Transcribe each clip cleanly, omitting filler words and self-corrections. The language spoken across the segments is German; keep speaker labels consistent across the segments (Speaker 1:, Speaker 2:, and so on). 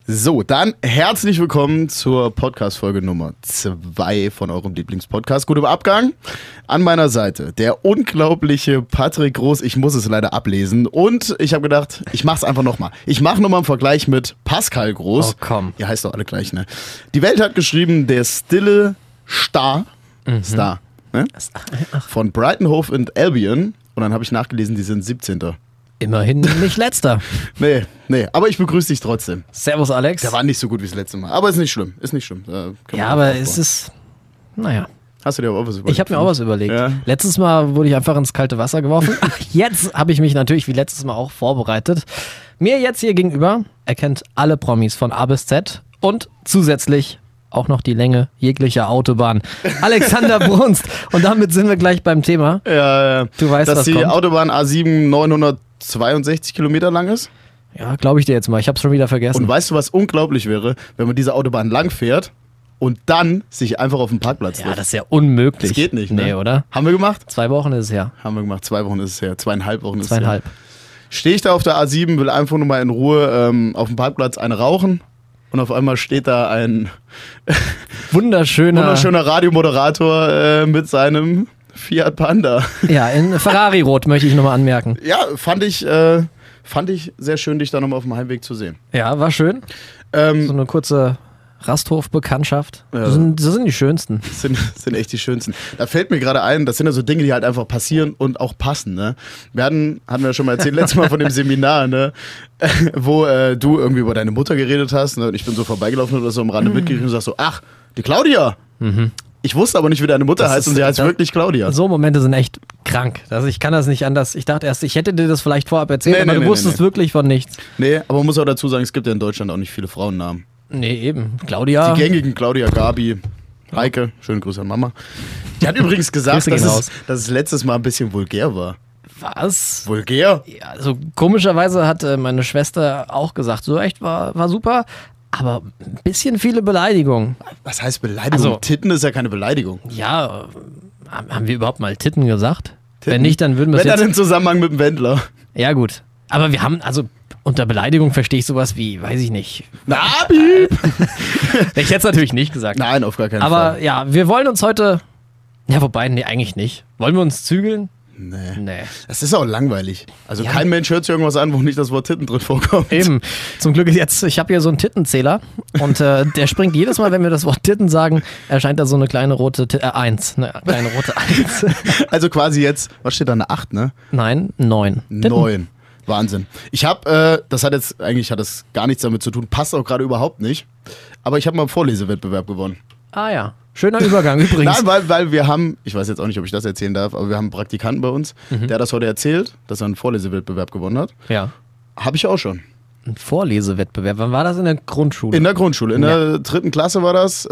Speaker 1: So, dann herzlich willkommen zur Podcast-Folge Nummer 2 von eurem Lieblingspodcast. Gut im Abgang. An meiner Seite der unglaubliche Patrick Groß. Ich muss es leider ablesen. Und ich habe gedacht, ich mache es einfach nochmal. Ich mache nochmal einen Vergleich mit Pascal Groß.
Speaker 2: Oh komm.
Speaker 1: Ihr heißt doch alle gleich, ne? Die Welt hat geschrieben, der stille Star. Star, ne? Von Brighton Hove and Albion. Und dann habe ich nachgelesen, die sind 17.
Speaker 2: Immerhin nicht letzter.
Speaker 1: Nee, aber ich begrüße dich trotzdem.
Speaker 2: Servus, Alex.
Speaker 1: Der war nicht so gut wie das letzte Mal. Aber ist nicht schlimm.
Speaker 2: Ja, aber es ist, naja.
Speaker 1: Hast du dir auch was überlegt?
Speaker 2: Ich habe mir auch was überlegt.
Speaker 1: Ja.
Speaker 2: Letztes Mal wurde ich einfach ins kalte Wasser geworfen. Jetzt habe ich mich natürlich wie letztes Mal auch vorbereitet. Mir jetzt hier gegenüber, er kennt alle Promis von A bis Z und zusätzlich auch noch die Länge jeglicher Autobahn. Alexander Brunst. Und damit sind wir gleich beim Thema.
Speaker 1: Ja.
Speaker 2: Du weißt,
Speaker 1: dass
Speaker 2: was
Speaker 1: die
Speaker 2: kommt.
Speaker 1: Autobahn A7 962 Kilometer lang ist.
Speaker 2: Ja, glaube ich dir jetzt mal. Ich habe es schon wieder vergessen.
Speaker 1: Und weißt du, was unglaublich wäre, wenn man diese Autobahn lang fährt und dann sich einfach auf den Parkplatz
Speaker 2: Ja,
Speaker 1: trifft?
Speaker 2: das ist ja unmöglich.
Speaker 1: Das geht nicht, ne?
Speaker 2: Nee, oder?
Speaker 1: Haben wir gemacht?
Speaker 2: 2 Wochen ist es her.
Speaker 1: Haben wir gemacht. 2 Wochen ist es her. 2,5 Wochen ist es
Speaker 2: 2,5.
Speaker 1: her. Stehe ich da auf der A7, will einfach nur mal in Ruhe auf dem Parkplatz eine rauchen. Und auf einmal steht da ein
Speaker 2: Wunderschöner
Speaker 1: Radiomoderator mit seinem Fiat Panda.
Speaker 2: Ja, in Ferrari-Rot möchte ich nochmal anmerken.
Speaker 1: Ja, fand ich sehr schön, dich da nochmal auf dem Heimweg zu sehen.
Speaker 2: Ja, war schön. So eine kurze Rasthof-Bekanntschaft.
Speaker 1: Ja.
Speaker 2: Das sind die schönsten.
Speaker 1: Das sind echt die schönsten. Da fällt mir gerade ein, das sind ja so Dinge, die halt einfach passieren und auch passen. Ne? Hatten wir ja schon mal erzählt, letztes Mal von dem Seminar, ne? Wo du irgendwie über deine Mutter geredet hast. Ne? Und ich bin so vorbeigelaufen oder so am Rande mitgekriegt und sagst so, ach, die Claudia. Ich wusste aber nicht, wie deine Mutter heißt und sie heißt wirklich Claudia.
Speaker 2: So Momente sind echt krank. Also ich kann das nicht anders. Ich dachte erst, ich hätte dir das vielleicht vorab erzählt, aber du wusstest wirklich von nichts.
Speaker 1: Nee, aber man muss auch dazu sagen, es gibt ja in Deutschland auch nicht viele Frauennamen.
Speaker 2: Nee, eben. Claudia.
Speaker 1: Die gängigen Claudia, Gabi, Heike, schöne Grüße an Mama. Die hat übrigens gesagt,
Speaker 2: Grüße gehen raus.
Speaker 1: dass es letztes Mal ein bisschen vulgär war.
Speaker 2: Was?
Speaker 1: Vulgär?
Speaker 2: Ja, also komischerweise hat meine Schwester auch gesagt, so echt war super, aber ein bisschen viele Beleidigungen.
Speaker 1: Was heißt Beleidigung?
Speaker 2: Also-
Speaker 1: Titten ist ja keine Beleidigung.
Speaker 2: Ja, haben wir überhaupt mal Titten gesagt?
Speaker 1: Titten?
Speaker 2: Wenn nicht, dann würden wir es
Speaker 1: Wenn
Speaker 2: jetzt...
Speaker 1: dann im Zusammenhang mit dem Wendler.
Speaker 2: Ja gut, aber wir haben, also unter Beleidigung verstehe ich sowas wie, weiß ich nicht.
Speaker 1: Nabi!
Speaker 2: Ich hätte es natürlich nicht gesagt.
Speaker 1: Nein, auf gar keinen
Speaker 2: Aber
Speaker 1: Fall.
Speaker 2: ja, wir wollen uns heute, ja wobei, nee, eigentlich nicht. Wollen wir uns zügeln? Nee.
Speaker 1: Das ist auch langweilig. Also
Speaker 2: Ja.
Speaker 1: kein Mensch hört sich irgendwas an, wo nicht das Wort Titten drin vorkommt.
Speaker 2: Eben. Zum Glück jetzt, ich habe hier so einen Tittenzähler und der springt jedes Mal, wenn wir das Wort Titten sagen, erscheint da so eine kleine rote 1. Eine kleine rote 1.
Speaker 1: Also quasi jetzt, was steht da, eine 8, ne?
Speaker 2: Nein, 9.
Speaker 1: 9. Wahnsinn. Ich habe, das hat gar nichts damit zu tun, passt auch gerade überhaupt nicht, aber ich habe mal einen Vorlesewettbewerb gewonnen.
Speaker 2: Ah ja, schöner Übergang übrigens.
Speaker 1: Nein, weil wir haben, ich weiß jetzt auch nicht, ob ich das erzählen darf, aber wir haben einen Praktikanten bei uns, der hat das heute erzählt, dass er einen Vorlesewettbewerb gewonnen hat.
Speaker 2: Ja.
Speaker 1: Habe ich auch schon.
Speaker 2: Ein Vorlesewettbewerb. Wann war das in der Grundschule?
Speaker 1: In der Grundschule. In der 3. Klasse war das.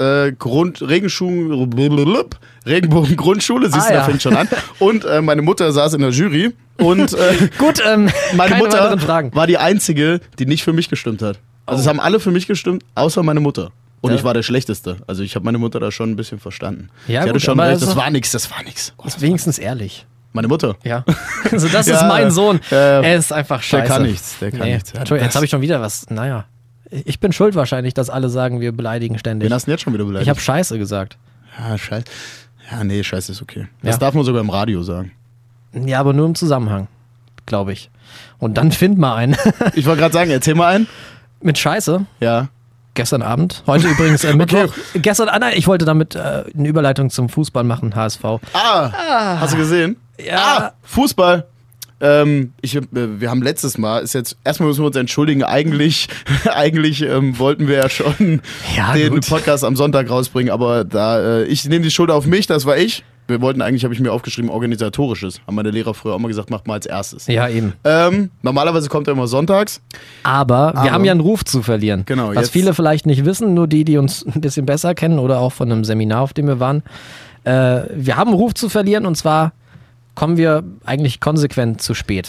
Speaker 1: Regenbogen-Grundschule. Siehst du,
Speaker 2: ja.
Speaker 1: da fängt schon an. Und meine Mutter saß in der Jury. Und
Speaker 2: Gut,
Speaker 1: meine
Speaker 2: keine
Speaker 1: Mutter
Speaker 2: weiteren Fragen.
Speaker 1: war die Einzige, die nicht für mich gestimmt hat. Also es haben alle für mich gestimmt, außer meine Mutter. Und
Speaker 2: Ja.
Speaker 1: ich war der Schlechteste. Also ich habe meine Mutter da schon ein bisschen verstanden.
Speaker 2: Ja,
Speaker 1: Sie hatte
Speaker 2: gut,
Speaker 1: schon
Speaker 2: aber
Speaker 1: recht.
Speaker 2: das
Speaker 1: Das war nix. Oh,
Speaker 2: Ist wenigstens ehrlich.
Speaker 1: meine Mutter.
Speaker 2: Ja. Also das
Speaker 1: Ja,
Speaker 2: ist mein Sohn.
Speaker 1: ja.
Speaker 2: Er ist einfach scheiße.
Speaker 1: Der kann nichts. Der kann nichts. Ja,
Speaker 2: Entschuldigung, jetzt
Speaker 1: das-
Speaker 2: habe ich schon wieder was. Naja. Ich bin schuld wahrscheinlich, dass alle sagen, wir beleidigen ständig.
Speaker 1: Wen hast du denn jetzt schon wieder beleidigt?
Speaker 2: Ich habe Scheiße gesagt.
Speaker 1: Ja, Scheiße. Ja, nee, Scheiße ist okay.
Speaker 2: Ja.
Speaker 1: Das darf man sogar im Radio sagen.
Speaker 2: Ja, aber nur im Zusammenhang, glaube ich. Und dann find mal einen.
Speaker 1: Ich wollte gerade sagen, erzähl mal einen.
Speaker 2: Mit Scheiße.
Speaker 1: Ja.
Speaker 2: Gestern Abend. Heute übrigens Mittwoch. Nein, ich wollte damit eine Überleitung zum Fußball machen, HSV.
Speaker 1: Hast du gesehen?
Speaker 2: Ja.
Speaker 1: Fußball. Wir haben letztes Mal, erstmal müssen wir uns entschuldigen, eigentlich wollten wir ja schon
Speaker 2: Ja,
Speaker 1: den
Speaker 2: gut.
Speaker 1: Podcast am Sonntag rausbringen, aber ich nehme die Schuld auf mich, das war ich. Wir wollten eigentlich, habe ich mir aufgeschrieben, organisatorisches. Haben meine Lehrer früher auch mal gesagt, macht mal als erstes.
Speaker 2: Ja, eben.
Speaker 1: Normalerweise kommt er immer sonntags.
Speaker 2: Aber wir haben ja einen Ruf zu verlieren.
Speaker 1: Genau,
Speaker 2: Was
Speaker 1: jetzt-
Speaker 2: viele vielleicht nicht wissen, nur die uns ein bisschen besser kennen oder auch von einem Seminar, auf dem wir waren. Wir haben einen Ruf zu verlieren und zwar kommen wir eigentlich konsequent zu spät.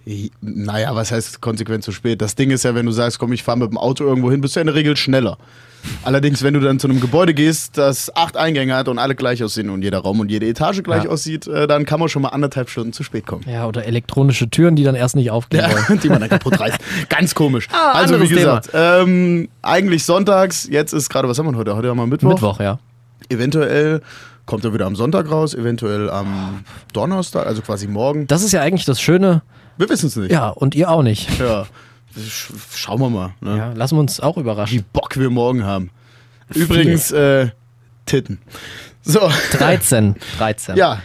Speaker 1: Naja, was heißt konsequent zu spät? Das Ding ist ja, wenn du sagst, komm, ich fahre mit dem Auto irgendwo hin, bist du ja in der Regel schneller. Allerdings, wenn du dann zu einem Gebäude gehst, das 8 Eingänge hat und alle gleich aussehen und jeder Raum und jede Etage gleich aussieht, dann kann man schon mal 1,5 Stunden zu spät kommen.
Speaker 2: Ja, oder elektronische Türen, die dann erst nicht aufgehen wollen.
Speaker 1: Die man dann kaputt reißt. Ganz komisch. Also wie gesagt, eigentlich sonntags, jetzt ist gerade, was haben wir heute? Heute haben wir Mittwoch.
Speaker 2: Mittwoch, ja.
Speaker 1: Eventuell kommt er wieder am Sonntag raus, eventuell am Donnerstag, also quasi morgen.
Speaker 2: Das ist ja eigentlich das Schöne.
Speaker 1: Wir wissen es nicht.
Speaker 2: Ja, und ihr auch nicht.
Speaker 1: Ja. Schauen wir mal. Ne?
Speaker 2: Ja, lassen wir uns auch überraschen.
Speaker 1: Wie Bock wir morgen haben. Übrigens, Titten. So.
Speaker 2: 13.
Speaker 1: Ja.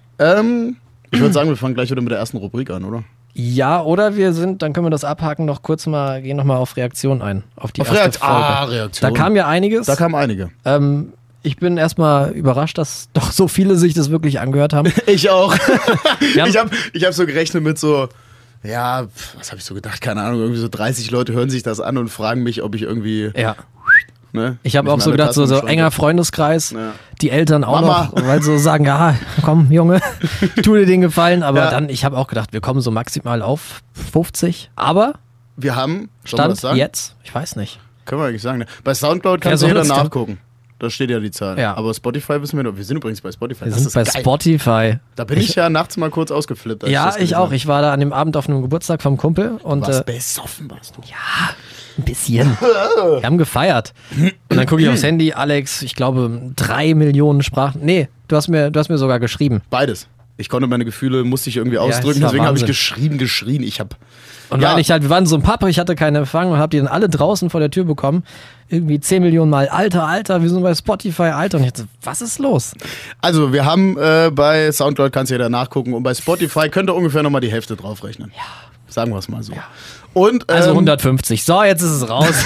Speaker 1: Ich würde sagen, wir fangen gleich wieder mit der ersten Rubrik an, oder?
Speaker 2: Ja, oder dann können wir das abhaken, gehen noch mal auf Reaktion ein. Auf die erste Folge.
Speaker 1: Reaktion.
Speaker 2: Da kam ja einiges.
Speaker 1: Da kamen einige.
Speaker 2: Ich bin erstmal überrascht, dass doch so viele sich das wirklich angehört haben.
Speaker 1: Ich auch. Ich hab so gerechnet mit so, ja, was habe ich so gedacht? Keine Ahnung, irgendwie so 30 Leute hören sich das an und fragen mich, ob ich irgendwie...
Speaker 2: Ja.
Speaker 1: Ne,
Speaker 2: ich habe auch so gedacht, so enger Freundeskreis,
Speaker 1: ja.
Speaker 2: Die Eltern auch
Speaker 1: Mama.
Speaker 2: noch, weil so sagen, ja, komm Junge, tu dir den Gefallen. Aber dann, ich habe auch gedacht, wir kommen so maximal auf 50. Aber
Speaker 1: wir haben,
Speaker 2: Stand jetzt, ich weiß nicht.
Speaker 1: Können wir eigentlich sagen, ne? Bei Soundcloud kannst du jeder nachgucken. Da steht ja die Zahl.
Speaker 2: Ja.
Speaker 1: Aber Spotify wissen wir noch. Wir sind übrigens bei Spotify.
Speaker 2: Wir sind bei geil. Spotify.
Speaker 1: Da bin ich ja nachts mal kurz ausgeflippt.
Speaker 2: Ja, ich auch. Ich war da an dem Abend auf einem Geburtstag vom Kumpel. Und,
Speaker 1: besoffen warst du?
Speaker 2: Ja, ein bisschen. Wir haben gefeiert. Und dann gucke ich aufs Handy, Alex, ich glaube 3 Millionen Sprachen. Nee, du hast mir sogar geschrieben.
Speaker 1: Beides. Ich konnte meine Gefühle, musste ich irgendwie ausdrücken. Deswegen habe ich geschrien.
Speaker 2: Und weil wir waren so ein Papa, ich hatte keinen Empfang und hab die dann alle draußen vor der Tür bekommen. Irgendwie 10 Millionen Mal, Alter, wir sind bei Spotify, Alter. Und ich dachte, was ist los?
Speaker 1: Also wir haben bei Soundcloud, kannst du ja da nachgucken, und bei Spotify könnt ihr ungefähr nochmal die Hälfte draufrechnen. Ja. Sagen wir es mal so. Ja. Und,
Speaker 2: also 150. So, jetzt ist es raus.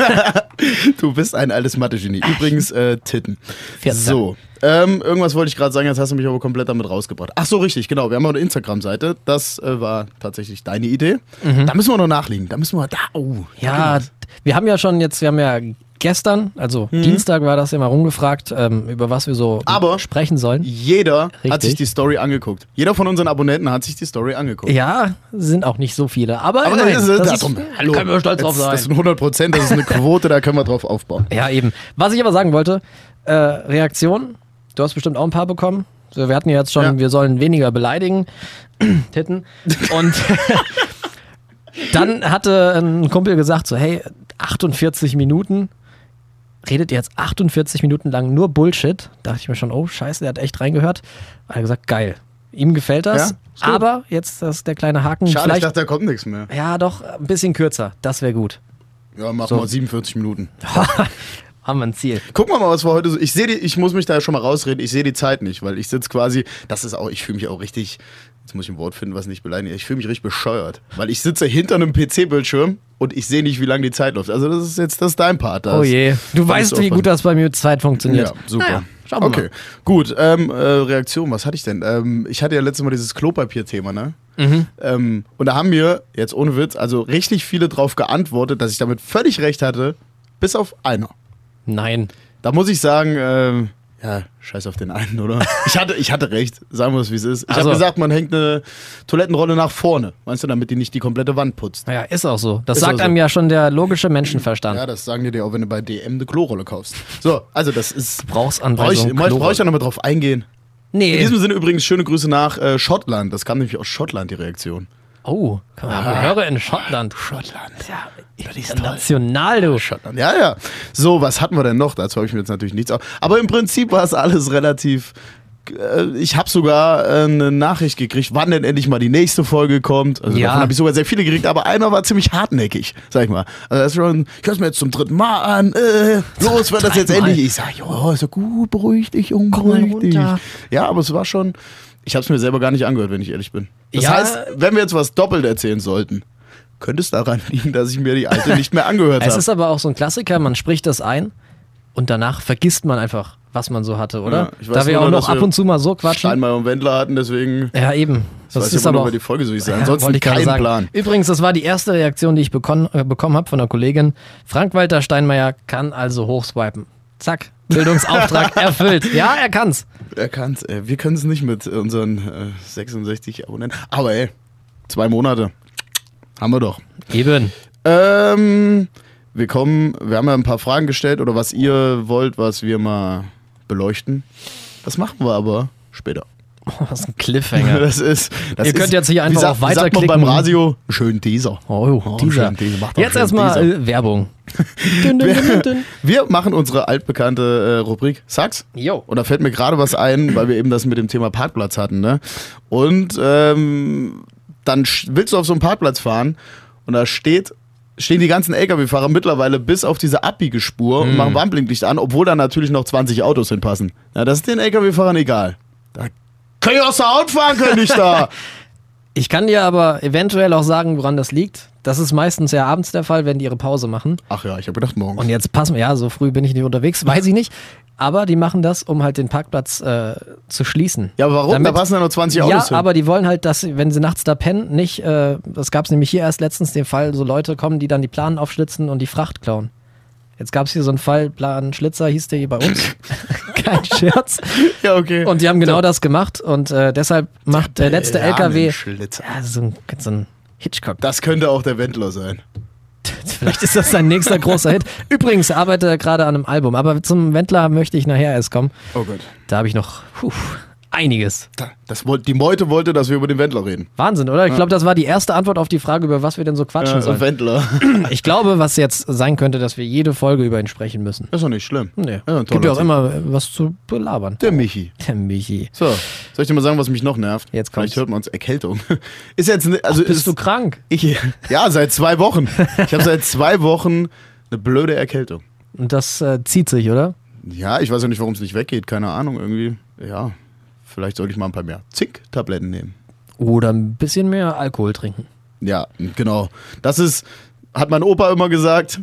Speaker 1: Du bist ein altes Mathe-Genie. Übrigens, Titten.
Speaker 2: 14.
Speaker 1: So, irgendwas wollte ich gerade sagen, jetzt hast du mich aber komplett damit rausgebracht. Ach so, richtig, genau. Wir haben auch eine Instagram-Seite. Das war tatsächlich deine Idee. Da müssen wir noch nachlegen.
Speaker 2: Ja, wir haben ja gestern, also Dienstag war das ja mal rumgefragt, über was wir so sprechen sollen.
Speaker 1: Jeder hat sich die Story angeguckt. Jeder von unseren Abonnenten hat sich die Story angeguckt.
Speaker 2: Ja, sind auch nicht so viele. Aber
Speaker 1: können
Speaker 2: wir stolz drauf sein.
Speaker 1: Das sind 100%, das ist eine Quote, da können wir drauf aufbauen.
Speaker 2: Ja, eben. Was ich aber sagen wollte, Reaktion, du hast bestimmt auch ein paar bekommen. So, wir hatten ja jetzt schon, wir sollen weniger beleidigen. Titten. Und dann hatte ein Kumpel gesagt so, hey, 48 Minuten, redet ihr jetzt 48 Minuten lang nur Bullshit? Da dachte ich mir schon, oh scheiße, der hat echt reingehört. Er hat gesagt, geil. Ihm gefällt das, aber jetzt ist der kleine Haken.
Speaker 1: Schade, ich dachte, da kommt nichts mehr.
Speaker 2: Ja, doch, ein bisschen kürzer, das wäre gut.
Speaker 1: Ja, machen wir 47 Minuten.
Speaker 2: Haben wir ein Ziel.
Speaker 1: Gucken wir mal, was wir heute so... Ich muss mich da schon mal rausreden, ich sehe die Zeit nicht, weil ich sitze quasi... Ich fühle mich auch richtig... Jetzt muss ich ein Wort finden, was nicht beleidigt. Ich fühle mich richtig bescheuert, weil ich sitze hinter einem PC-Bildschirm und ich sehe nicht, wie lange die Zeit läuft. Also das ist dein Part.
Speaker 2: Oh je. Du weißt, wie gut das bei mir mit Zeit funktioniert.
Speaker 1: Ja, super.
Speaker 2: Naja, schauen wir mal.
Speaker 1: Gut. Reaktion, was hatte ich denn? Ich hatte ja letztes Mal dieses Klopapier-Thema, ne? Und da haben mir, jetzt ohne Witz, also richtig viele drauf geantwortet, dass ich damit völlig recht hatte, bis auf einer.
Speaker 2: Nein.
Speaker 1: Da muss ich sagen, scheiß auf den einen, oder? Ich hatte recht, sagen wir es, wie es ist. Ich habe gesagt, man hängt eine Toilettenrolle nach vorne, weißt du, damit die nicht die komplette Wand putzt.
Speaker 2: Ja, ist auch so. Das sagt einem ja schon der logische Menschenverstand.
Speaker 1: Ja, das sagen die dir auch, wenn du bei DM eine Klorolle kaufst. So, also das ist...
Speaker 2: Gebrauchsanweisung.
Speaker 1: Brauche ich da nochmal drauf eingehen?
Speaker 2: Nee.
Speaker 1: In diesem Sinne übrigens schöne Grüße nach Schottland. Das kam nämlich aus Schottland, die Reaktion.
Speaker 2: Oh, höre in Schottland.
Speaker 1: Schottland.
Speaker 2: Ja, international, du.
Speaker 1: Schottland. Ja. So, was hatten wir denn noch? Dazu habe ich mir jetzt natürlich nichts auf. Aber im Prinzip war es alles relativ... Ich habe sogar eine Nachricht gekriegt, wann denn endlich mal die nächste Folge kommt. Also davon habe ich sogar sehr viele gekriegt, aber einer war ziemlich hartnäckig, sag ich mal. Also das ist schon, ich höre es mir jetzt zum 3. Mal an. Los, wird das jetzt endlich? Ich sage, ja, ist ja gut, beruhig dich, beruhig dich. Ja, aber es war schon... Ich habe es mir selber gar nicht angehört, wenn ich ehrlich bin. Das heißt, wenn wir jetzt was doppelt erzählen sollten, könnte es daran liegen, dass ich mir die alte nicht mehr angehört habe.
Speaker 2: Es ist aber auch so ein Klassiker, man spricht das ein und danach vergisst man einfach, was man so hatte, oder?
Speaker 1: Ja,
Speaker 2: da wir auch noch ab und zu mal so quatschen.
Speaker 1: Steinmeier und Wendler hatten, deswegen...
Speaker 2: Ja, eben.
Speaker 1: Das ist aber auch die Folge, so ich sagen. Ansonsten kein Plan.
Speaker 2: Übrigens, das war die erste Reaktion, die ich bekommen habe von einer Kollegin. Frank-Walter Steinmeier kann also hochswipen. Zack. Bildungsauftrag erfüllt. Ja, er kann's.
Speaker 1: Er kann's. Wir können es nicht mit unseren 66 Abonnenten. Aber 2 Monate. Haben wir doch.
Speaker 2: Eben.
Speaker 1: Wir haben ja ein paar Fragen gestellt oder was ihr wollt, was wir mal beleuchten. Das machen wir aber später.
Speaker 2: Oh, was ein Cliffhanger.
Speaker 1: Ihr
Speaker 2: könnt jetzt hier einfach auch weiterklicken.
Speaker 1: Sagt man beim Radio, schönen Teaser.
Speaker 2: Teaser. Jetzt erstmal Werbung. Dün.
Speaker 1: Wir machen unsere altbekannte Rubrik Sag's.
Speaker 2: Jo.
Speaker 1: Und da fällt mir gerade was ein, weil wir eben das mit dem Thema Parkplatz hatten. Ne? Und dann willst du auf so einen Parkplatz fahren und da stehen die ganzen LKW-Fahrer mittlerweile bis auf diese Abbiegespur und machen Warnblinklicht an, obwohl da natürlich noch 20 Autos hinpassen. Ja, das ist den LKW-Fahrern egal. Da kann ich aus der Haut fahren, könnte ich da.
Speaker 2: Ich kann dir aber eventuell auch sagen, woran das liegt. Das ist meistens ja abends der Fall, wenn die ihre Pause machen.
Speaker 1: Ach ja, ich habe gedacht morgens.
Speaker 2: Und jetzt passen wir, ja, so früh bin ich nicht unterwegs, weiß ich nicht. Aber die machen das, um halt den Parkplatz zu schließen.
Speaker 1: Ja, aber warum? Da passen ja nur 20 Autos hin.
Speaker 2: Ja, aber die wollen halt, dass, wenn sie nachts da pennen, nicht, das gab es nämlich hier erst letztens den Fall, so Leute kommen, die dann die Planen aufschlitzen und die Fracht klauen. Jetzt gab es hier so einen Fall, Planschlitzer hieß der hier bei uns. Kein Scherz.
Speaker 1: Ja, okay.
Speaker 2: Und die haben genau das gemacht und deshalb macht der letzte LKW so ein Hitchcock.
Speaker 1: Das könnte auch der Wendler sein.
Speaker 2: Vielleicht ist das sein nächster großer Hit. Übrigens, er arbeitet gerade an einem Album, aber zum Wendler möchte ich nachher erst kommen.
Speaker 1: Oh Gott.
Speaker 2: Da habe ich noch einiges.
Speaker 1: Die Meute wollte, dass wir über den Wendler reden.
Speaker 2: Wahnsinn, oder? Ich glaube, das war die erste Antwort auf die Frage, über was wir denn so quatschen sollen.
Speaker 1: Wendler.
Speaker 2: Ich glaube, was jetzt sein könnte, dass wir jede Folge über ihn sprechen müssen.
Speaker 1: Ist doch nicht schlimm.
Speaker 2: Nee.
Speaker 1: Ja,
Speaker 2: Gibt ja auch immer was zu belabern.
Speaker 1: Der Michi.
Speaker 2: So,
Speaker 1: soll ich dir mal sagen, was mich noch nervt?
Speaker 2: Jetzt kommt's.
Speaker 1: Vielleicht hört man uns Erkältung. Ist jetzt,
Speaker 2: bist du krank?
Speaker 1: Ja, seit 2 Wochen. Ich habe seit 2 Wochen eine blöde Erkältung.
Speaker 2: Und das zieht sich, oder?
Speaker 1: Ja, ich weiß ja nicht, warum es nicht weggeht. Keine Ahnung, irgendwie. Ja, vielleicht sollte ich mal ein paar mehr Zinktabletten nehmen.
Speaker 2: Oder ein bisschen mehr Alkohol trinken.
Speaker 1: Ja, genau. Hat mein Opa immer gesagt.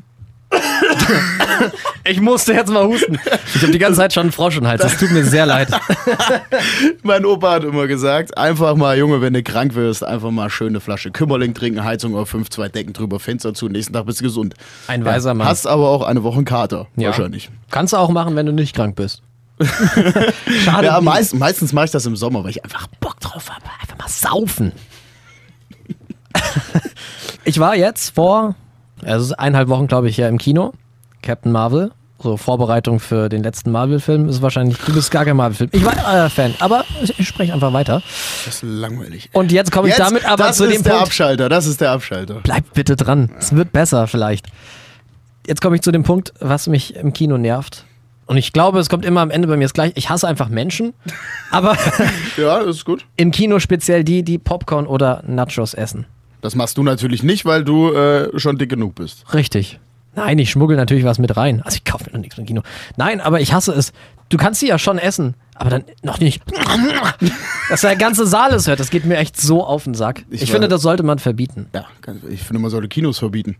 Speaker 2: Ich musste jetzt mal husten. Ich habe die ganze Zeit schon einen Frosch im Hals. Das tut mir sehr leid.
Speaker 1: Mein Opa hat immer gesagt, einfach mal, Junge, wenn du krank wirst, einfach mal schön eine Flasche Kümmerling trinken, Heizung auf 5, 2 Decken drüber, Fenster zu, nächsten Tag bist du gesund.
Speaker 2: Ein weiser Mann.
Speaker 1: Hast aber auch eine Woche einen Kater, wahrscheinlich.
Speaker 2: Kannst du auch machen, wenn du nicht krank bist. Schade.
Speaker 1: Ja, meistens mache ich das im Sommer, weil ich einfach
Speaker 2: Bock drauf habe. Einfach mal saufen. Ich war jetzt vor 1,5 Wochen, glaube ich, ja im Kino. Captain Marvel. So Vorbereitung für den letzten Marvel-Film ist wahrscheinlich, du bist gar kein Marvel-Film. Ich war Fan, aber ich spreche einfach weiter.
Speaker 1: Das ist langweilig.
Speaker 2: Und jetzt komme ich damit aber zu dem Punkt.
Speaker 1: Das ist der Abschalter.
Speaker 2: Bleib bitte dran. Es wird besser vielleicht. Jetzt komme ich zu dem Punkt, was mich im Kino nervt. Und ich glaube, es kommt immer am Ende bei mir das Gleiche. Ich hasse einfach Menschen, aber
Speaker 1: ja, das ist gut.
Speaker 2: Im Kino speziell die Popcorn oder Nachos essen.
Speaker 1: Das machst du natürlich nicht, weil du schon dick genug bist.
Speaker 2: Richtig. Nein, ich schmuggel natürlich was mit rein. Also ich kaufe mir noch nichts im Kino. Nein, aber ich hasse es. Du kannst sie ja schon essen, aber dann noch nicht. Dass der ganze Saal es hört, das geht mir echt so auf den Sack. Ich finde, das sollte man verbieten.
Speaker 1: Ja, ich finde, man sollte Kinos verbieten.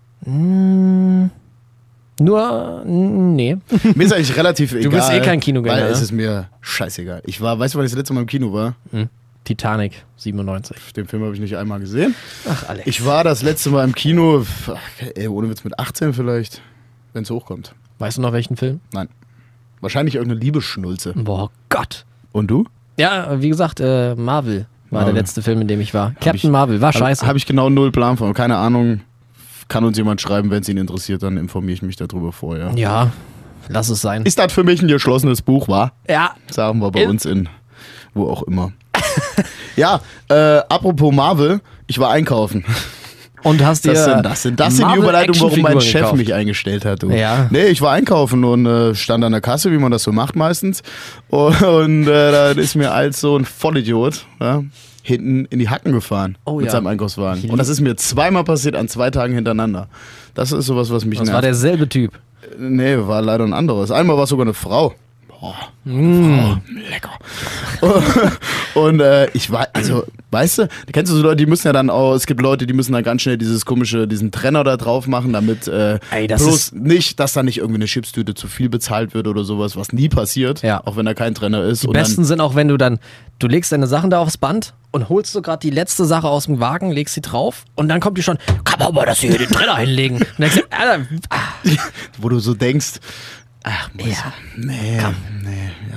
Speaker 2: Nur, nee.
Speaker 1: Mir ist eigentlich relativ egal.
Speaker 2: Du bist eh kein Kinogänger.
Speaker 1: Weil es ist mir scheißegal. Weißt du, wann ich das letzte Mal im Kino war?
Speaker 2: Titanic, 97.
Speaker 1: Den Film habe ich nicht einmal gesehen.
Speaker 2: Ach, Alex.
Speaker 1: Ich war das letzte Mal im Kino, ohne Witz, mit 18 vielleicht, wenn es hochkommt.
Speaker 2: Weißt du noch welchen Film?
Speaker 1: Nein. Wahrscheinlich irgendeine Liebesschnulze.
Speaker 2: Boah, Gott.
Speaker 1: Und du?
Speaker 2: Ja, wie gesagt, Marvel war der letzte Film, in dem ich war. Captain Marvel, war scheiße.
Speaker 1: Habe ich genau 0 Plan von. Keine Ahnung. Kann uns jemand schreiben, wenn es ihn interessiert, dann informiere ich mich darüber vorher.
Speaker 2: Ja, lass es sein.
Speaker 1: Ist das für mich ein geschlossenes Buch, wa?
Speaker 2: Ja.
Speaker 1: Sagen wir bei uns in wo auch immer. Ja, apropos Marvel, ich war einkaufen.
Speaker 2: Und hast dir
Speaker 1: das sind die Überleitungen, warum mein Chef mich eingestellt hat. Du.
Speaker 2: Ja.
Speaker 1: Nee, ich war einkaufen und stand an der Kasse, wie man das so macht meistens. Und dann ist mir als so ein Vollidiot hinten in die Hacken gefahren mit seinem Einkaufswagen. Und das ist mir 2-mal passiert an 2 Tagen hintereinander. Das ist sowas, was mich nervt.
Speaker 2: Das war derselbe Typ.
Speaker 1: Nee, war leider ein anderes. Einmal war es sogar eine Frau. Frau, lecker. Und ich war, also, weißt du, kennst du so Leute, die müssen ja dann auch, es gibt Leute, die müssen dann ganz schnell diesen Trenner da drauf machen, damit bloß nicht, dass da nicht irgendwie eine Chipstüte zu viel bezahlt wird oder sowas, was nie passiert, auch wenn da kein Trenner ist.
Speaker 2: Die besten sind auch, wenn du legst deine Sachen da aufs Band und holst du gerade die letzte Sache aus dem Wagen, legst sie drauf und dann kommt die schon, kann man aber das hier den Trenner hinlegen. Und dann denkst du,
Speaker 1: wo du so denkst,
Speaker 2: ach,
Speaker 1: nee, ja,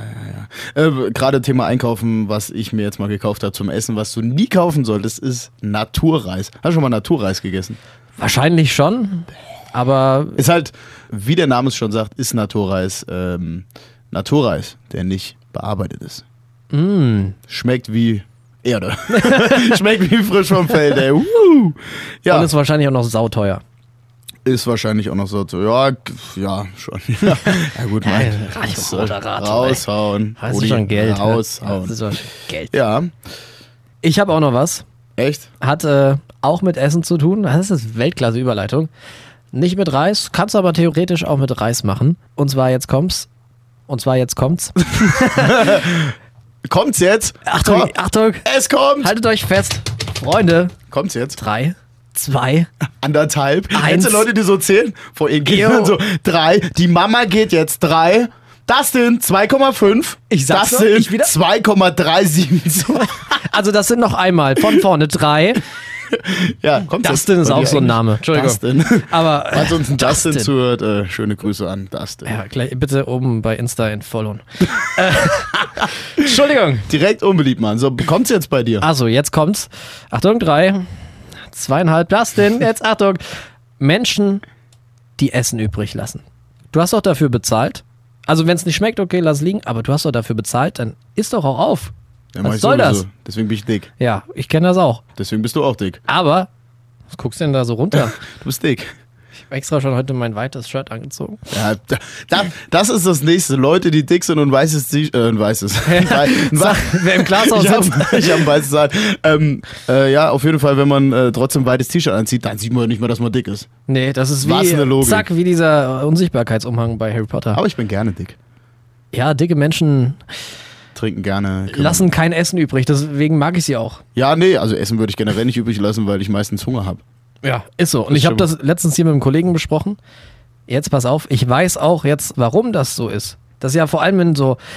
Speaker 1: Gerade Thema Einkaufen, was ich mir jetzt mal gekauft habe zum Essen, was du nie kaufen solltest, ist Naturreis. Hast du schon mal Naturreis gegessen?
Speaker 2: Wahrscheinlich schon, aber
Speaker 1: Ist halt, wie der Name es schon sagt, ist Naturreis Naturreis, der nicht bearbeitet ist. Schmeckt wie Erde. Schmeckt wie frisch vom Feld, ey. Ja,
Speaker 2: und ist wahrscheinlich auch noch sauteuer.
Speaker 1: ist wahrscheinlich auch noch so. Ja, schon. Ja gut, mein. Raushauen.
Speaker 2: Das ist schon Geld.
Speaker 1: Raushauen.
Speaker 2: Das ist schon Geld.
Speaker 1: Ja,
Speaker 2: Ich habe auch noch was.
Speaker 1: echt?
Speaker 2: Hat auch mit Essen zu tun. Das ist Weltklasse-Überleitung. Nicht mit Reis, kannst aber theoretisch auch mit Reis machen. Und zwar jetzt kommt's.
Speaker 1: Kommt's jetzt?
Speaker 2: Achtung,
Speaker 1: Komm.
Speaker 2: Achtung.
Speaker 1: Es kommt!
Speaker 2: Haltet euch fest. Freunde.
Speaker 1: Kommt's jetzt?
Speaker 2: 3, 2,
Speaker 1: 1,5.
Speaker 2: Eins.
Speaker 1: Kennst du Leute, die so zählen? Vor ihren Kindern so 3. Die Mama geht jetzt 3. Das sind 2,5.
Speaker 2: Ich sag's
Speaker 1: das
Speaker 2: noch,
Speaker 1: sind
Speaker 2: ich wieder-
Speaker 1: 2,372.
Speaker 2: Also das sind noch einmal von vorne 3.
Speaker 1: Ja, kommt's jetzt?
Speaker 2: Dustin ist
Speaker 1: Bei
Speaker 2: auch
Speaker 1: dir
Speaker 2: so ein
Speaker 1: eigentlich?
Speaker 2: Name. Entschuldigung.
Speaker 1: Dustin.
Speaker 2: Aber
Speaker 1: Falls uns ein Dustin zuhört, schöne Grüße an Dustin.
Speaker 2: ja, gleich bitte oben bei Insta entfollowen. Entschuldigung.
Speaker 1: Direkt unbeliebt, Mann. So, kommt's jetzt bei dir?
Speaker 2: Also, jetzt kommt's. Achtung, 3, 2,5, Dustin. Jetzt Achtung. Menschen, die Essen übrig lassen. Du hast doch dafür bezahlt. Also, wenn es nicht schmeckt, okay, lass liegen. Aber du hast doch dafür bezahlt, dann isst doch auch auf.
Speaker 1: Ja, mach
Speaker 2: Was
Speaker 1: ich
Speaker 2: soll
Speaker 1: sowieso.
Speaker 2: das?
Speaker 1: Deswegen bin ich dick.
Speaker 2: Ja, ich kenne das auch.
Speaker 1: Deswegen bist du auch dick.
Speaker 2: Aber, was guckst du denn da so runter?
Speaker 1: Du bist dick.
Speaker 2: Ich habe extra schon heute mein weites Shirt angezogen.
Speaker 1: Ja, das ist das Nächste. Leute, die dick sind und weißes T-Shirt.
Speaker 2: Wer im Glashaus
Speaker 1: Ich
Speaker 2: sitzt.
Speaker 1: hab ein weißes Haar. Ja, auf jeden Fall, wenn man trotzdem ein weites T-Shirt anzieht, dann sieht man ja nicht mehr, dass man dick ist.
Speaker 2: Nee, das ist
Speaker 1: Was eine
Speaker 2: wie,
Speaker 1: Logik.
Speaker 2: zack, wie dieser Unsichtbarkeitsumhang bei Harry Potter.
Speaker 1: Aber ich bin gerne dick.
Speaker 2: Ja, dicke Menschen
Speaker 1: Trinken gerne.
Speaker 2: lassen kein Essen übrig, deswegen mag ich sie auch.
Speaker 1: Ja, nee, also Essen würde ich generell nicht übrig lassen, weil ich meistens Hunger habe.
Speaker 2: Ja, ist so. Und
Speaker 1: Das
Speaker 2: ich habe
Speaker 1: stimmt.
Speaker 2: das letztens hier mit einem Kollegen besprochen. Jetzt pass auf, ich weiß auch jetzt, warum das so ist. Das ist ja vor allem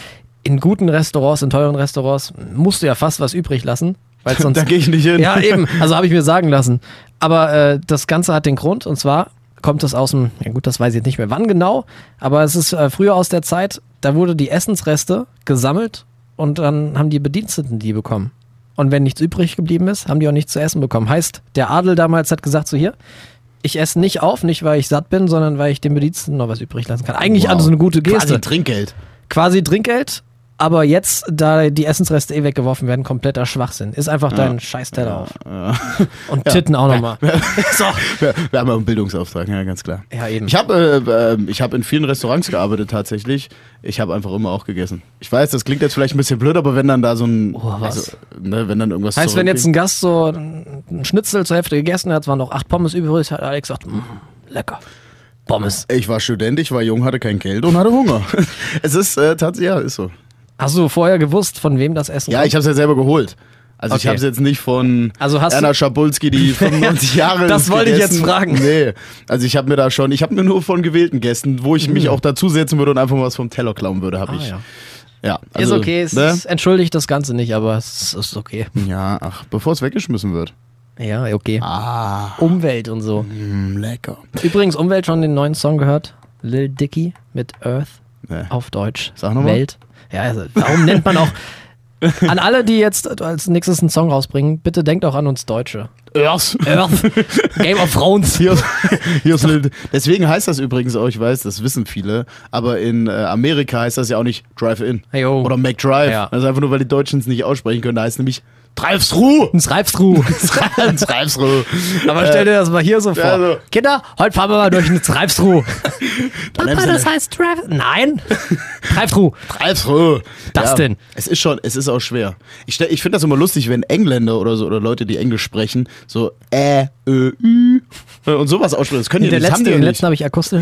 Speaker 2: in guten Restaurants, in teuren Restaurants, musst du ja fast was übrig lassen. Weil sonst,
Speaker 1: Da gehe ich nicht hin.
Speaker 2: ja, eben. Also habe ich mir sagen lassen. Aber das Ganze hat den Grund, und zwar kommt es aus dem, ja gut, das weiß ich jetzt nicht mehr wann genau, aber es ist früher aus der Zeit, da wurde die Essensreste gesammelt und dann haben die Bediensteten die bekommen. Und wenn nichts übrig geblieben ist, haben die auch nichts zu essen bekommen. Heißt, der Adel damals hat gesagt, so hier, ich esse nicht auf, nicht weil ich satt bin, sondern weil ich den Bediensteten noch was übrig lassen kann. Eigentlich
Speaker 1: Wow.
Speaker 2: also eine gute Geste.
Speaker 1: Quasi Trinkgeld.
Speaker 2: Quasi Trinkgeld, aber jetzt, da die Essensreste weggeworfen werden, kompletter Schwachsinn. Ist einfach dein Scheißteller auf. Und Titten auch nochmal. So.
Speaker 1: Wir haben ja einen Bildungsauftrag, ja, ganz klar.
Speaker 2: Ja, eben.
Speaker 1: Ich hab in vielen Restaurants gearbeitet tatsächlich. Ich habe einfach immer auch gegessen. Ich weiß, das klingt jetzt vielleicht ein bisschen blöd, aber wenn dann da so ein,
Speaker 2: was?
Speaker 1: wenn dann irgendwas
Speaker 2: Heißt, wenn jetzt
Speaker 1: zurückgeht-
Speaker 2: ein Gast so ein Schnitzel zur Hälfte gegessen hat, es waren noch 8 Pommes übrig, hat Alex gesagt, lecker. Pommes.
Speaker 1: Ich war Student, ich war jung, hatte kein Geld und hatte Hunger. Es ist tatsächlich, ja, ist so.
Speaker 2: Hast du vorher gewusst, von wem das Essen
Speaker 1: Ja,
Speaker 2: kommt?
Speaker 1: ich habe es ja selber geholt. Also ich
Speaker 2: Okay.
Speaker 1: habe es jetzt nicht von
Speaker 2: Also hast
Speaker 1: Erna
Speaker 2: du-
Speaker 1: Schabulski, die 95 Jahre
Speaker 2: Das
Speaker 1: ist,
Speaker 2: wollte ich
Speaker 1: gegessen.
Speaker 2: jetzt fragen.
Speaker 1: Nee, also ich habe mir nur von gewählten Gästen, wo ich mich auch dazusetzen würde und einfach mal was vom Teller klauen würde, habe ich.
Speaker 2: ja.
Speaker 1: Ja,
Speaker 2: Ist
Speaker 1: also,
Speaker 2: okay, es
Speaker 1: ne?
Speaker 2: entschuldigt das Ganze nicht, aber es ist okay.
Speaker 1: Ja, ach, bevor es weggeschmissen wird.
Speaker 2: Ja, okay.
Speaker 1: Ah,
Speaker 2: Umwelt und so.
Speaker 1: lecker.
Speaker 2: Übrigens, Umwelt, schon den neuen Song gehört? Lil Dicky mit Earth
Speaker 1: Nee.
Speaker 2: auf Deutsch.
Speaker 1: Sag noch mal.
Speaker 2: Welt. Ja, also, warum nennt man auch... An alle, die jetzt als nächstes einen Song rausbringen, bitte denkt auch an uns Deutsche.
Speaker 1: Earth.
Speaker 2: Earth, Game of Thrones.
Speaker 1: Hier ist deswegen heißt das übrigens auch, ich weiß, das wissen viele, aber in Amerika heißt das ja auch nicht Drive-In
Speaker 2: Jo.
Speaker 1: oder McDrive.
Speaker 2: Ja.
Speaker 1: Das ist einfach nur, weil die Deutschen es nicht aussprechen können. Da heißt nämlich Drive-Thru.
Speaker 2: Ein Reibstruh.
Speaker 1: Drive-Thru.
Speaker 2: Aber stell dir das mal hier so vor.
Speaker 1: ja, so.
Speaker 2: Kinder, heute fahren wir mal durch einen Reibstruh. Papa,
Speaker 1: nimmst du
Speaker 2: das
Speaker 1: eine-
Speaker 2: heißt Drive... Nein. Reibstruh.
Speaker 1: Drive-Thru.
Speaker 2: Das denn?
Speaker 1: Es ist auch schwer. Ich finde das immer lustig, wenn Engländer oder so oder Leute, die Englisch sprechen, so ü und sowas aussprechen. Das können die
Speaker 2: Den
Speaker 1: nicht. Das haben die ja
Speaker 2: letzten
Speaker 1: nicht.
Speaker 2: habe ich akustisch.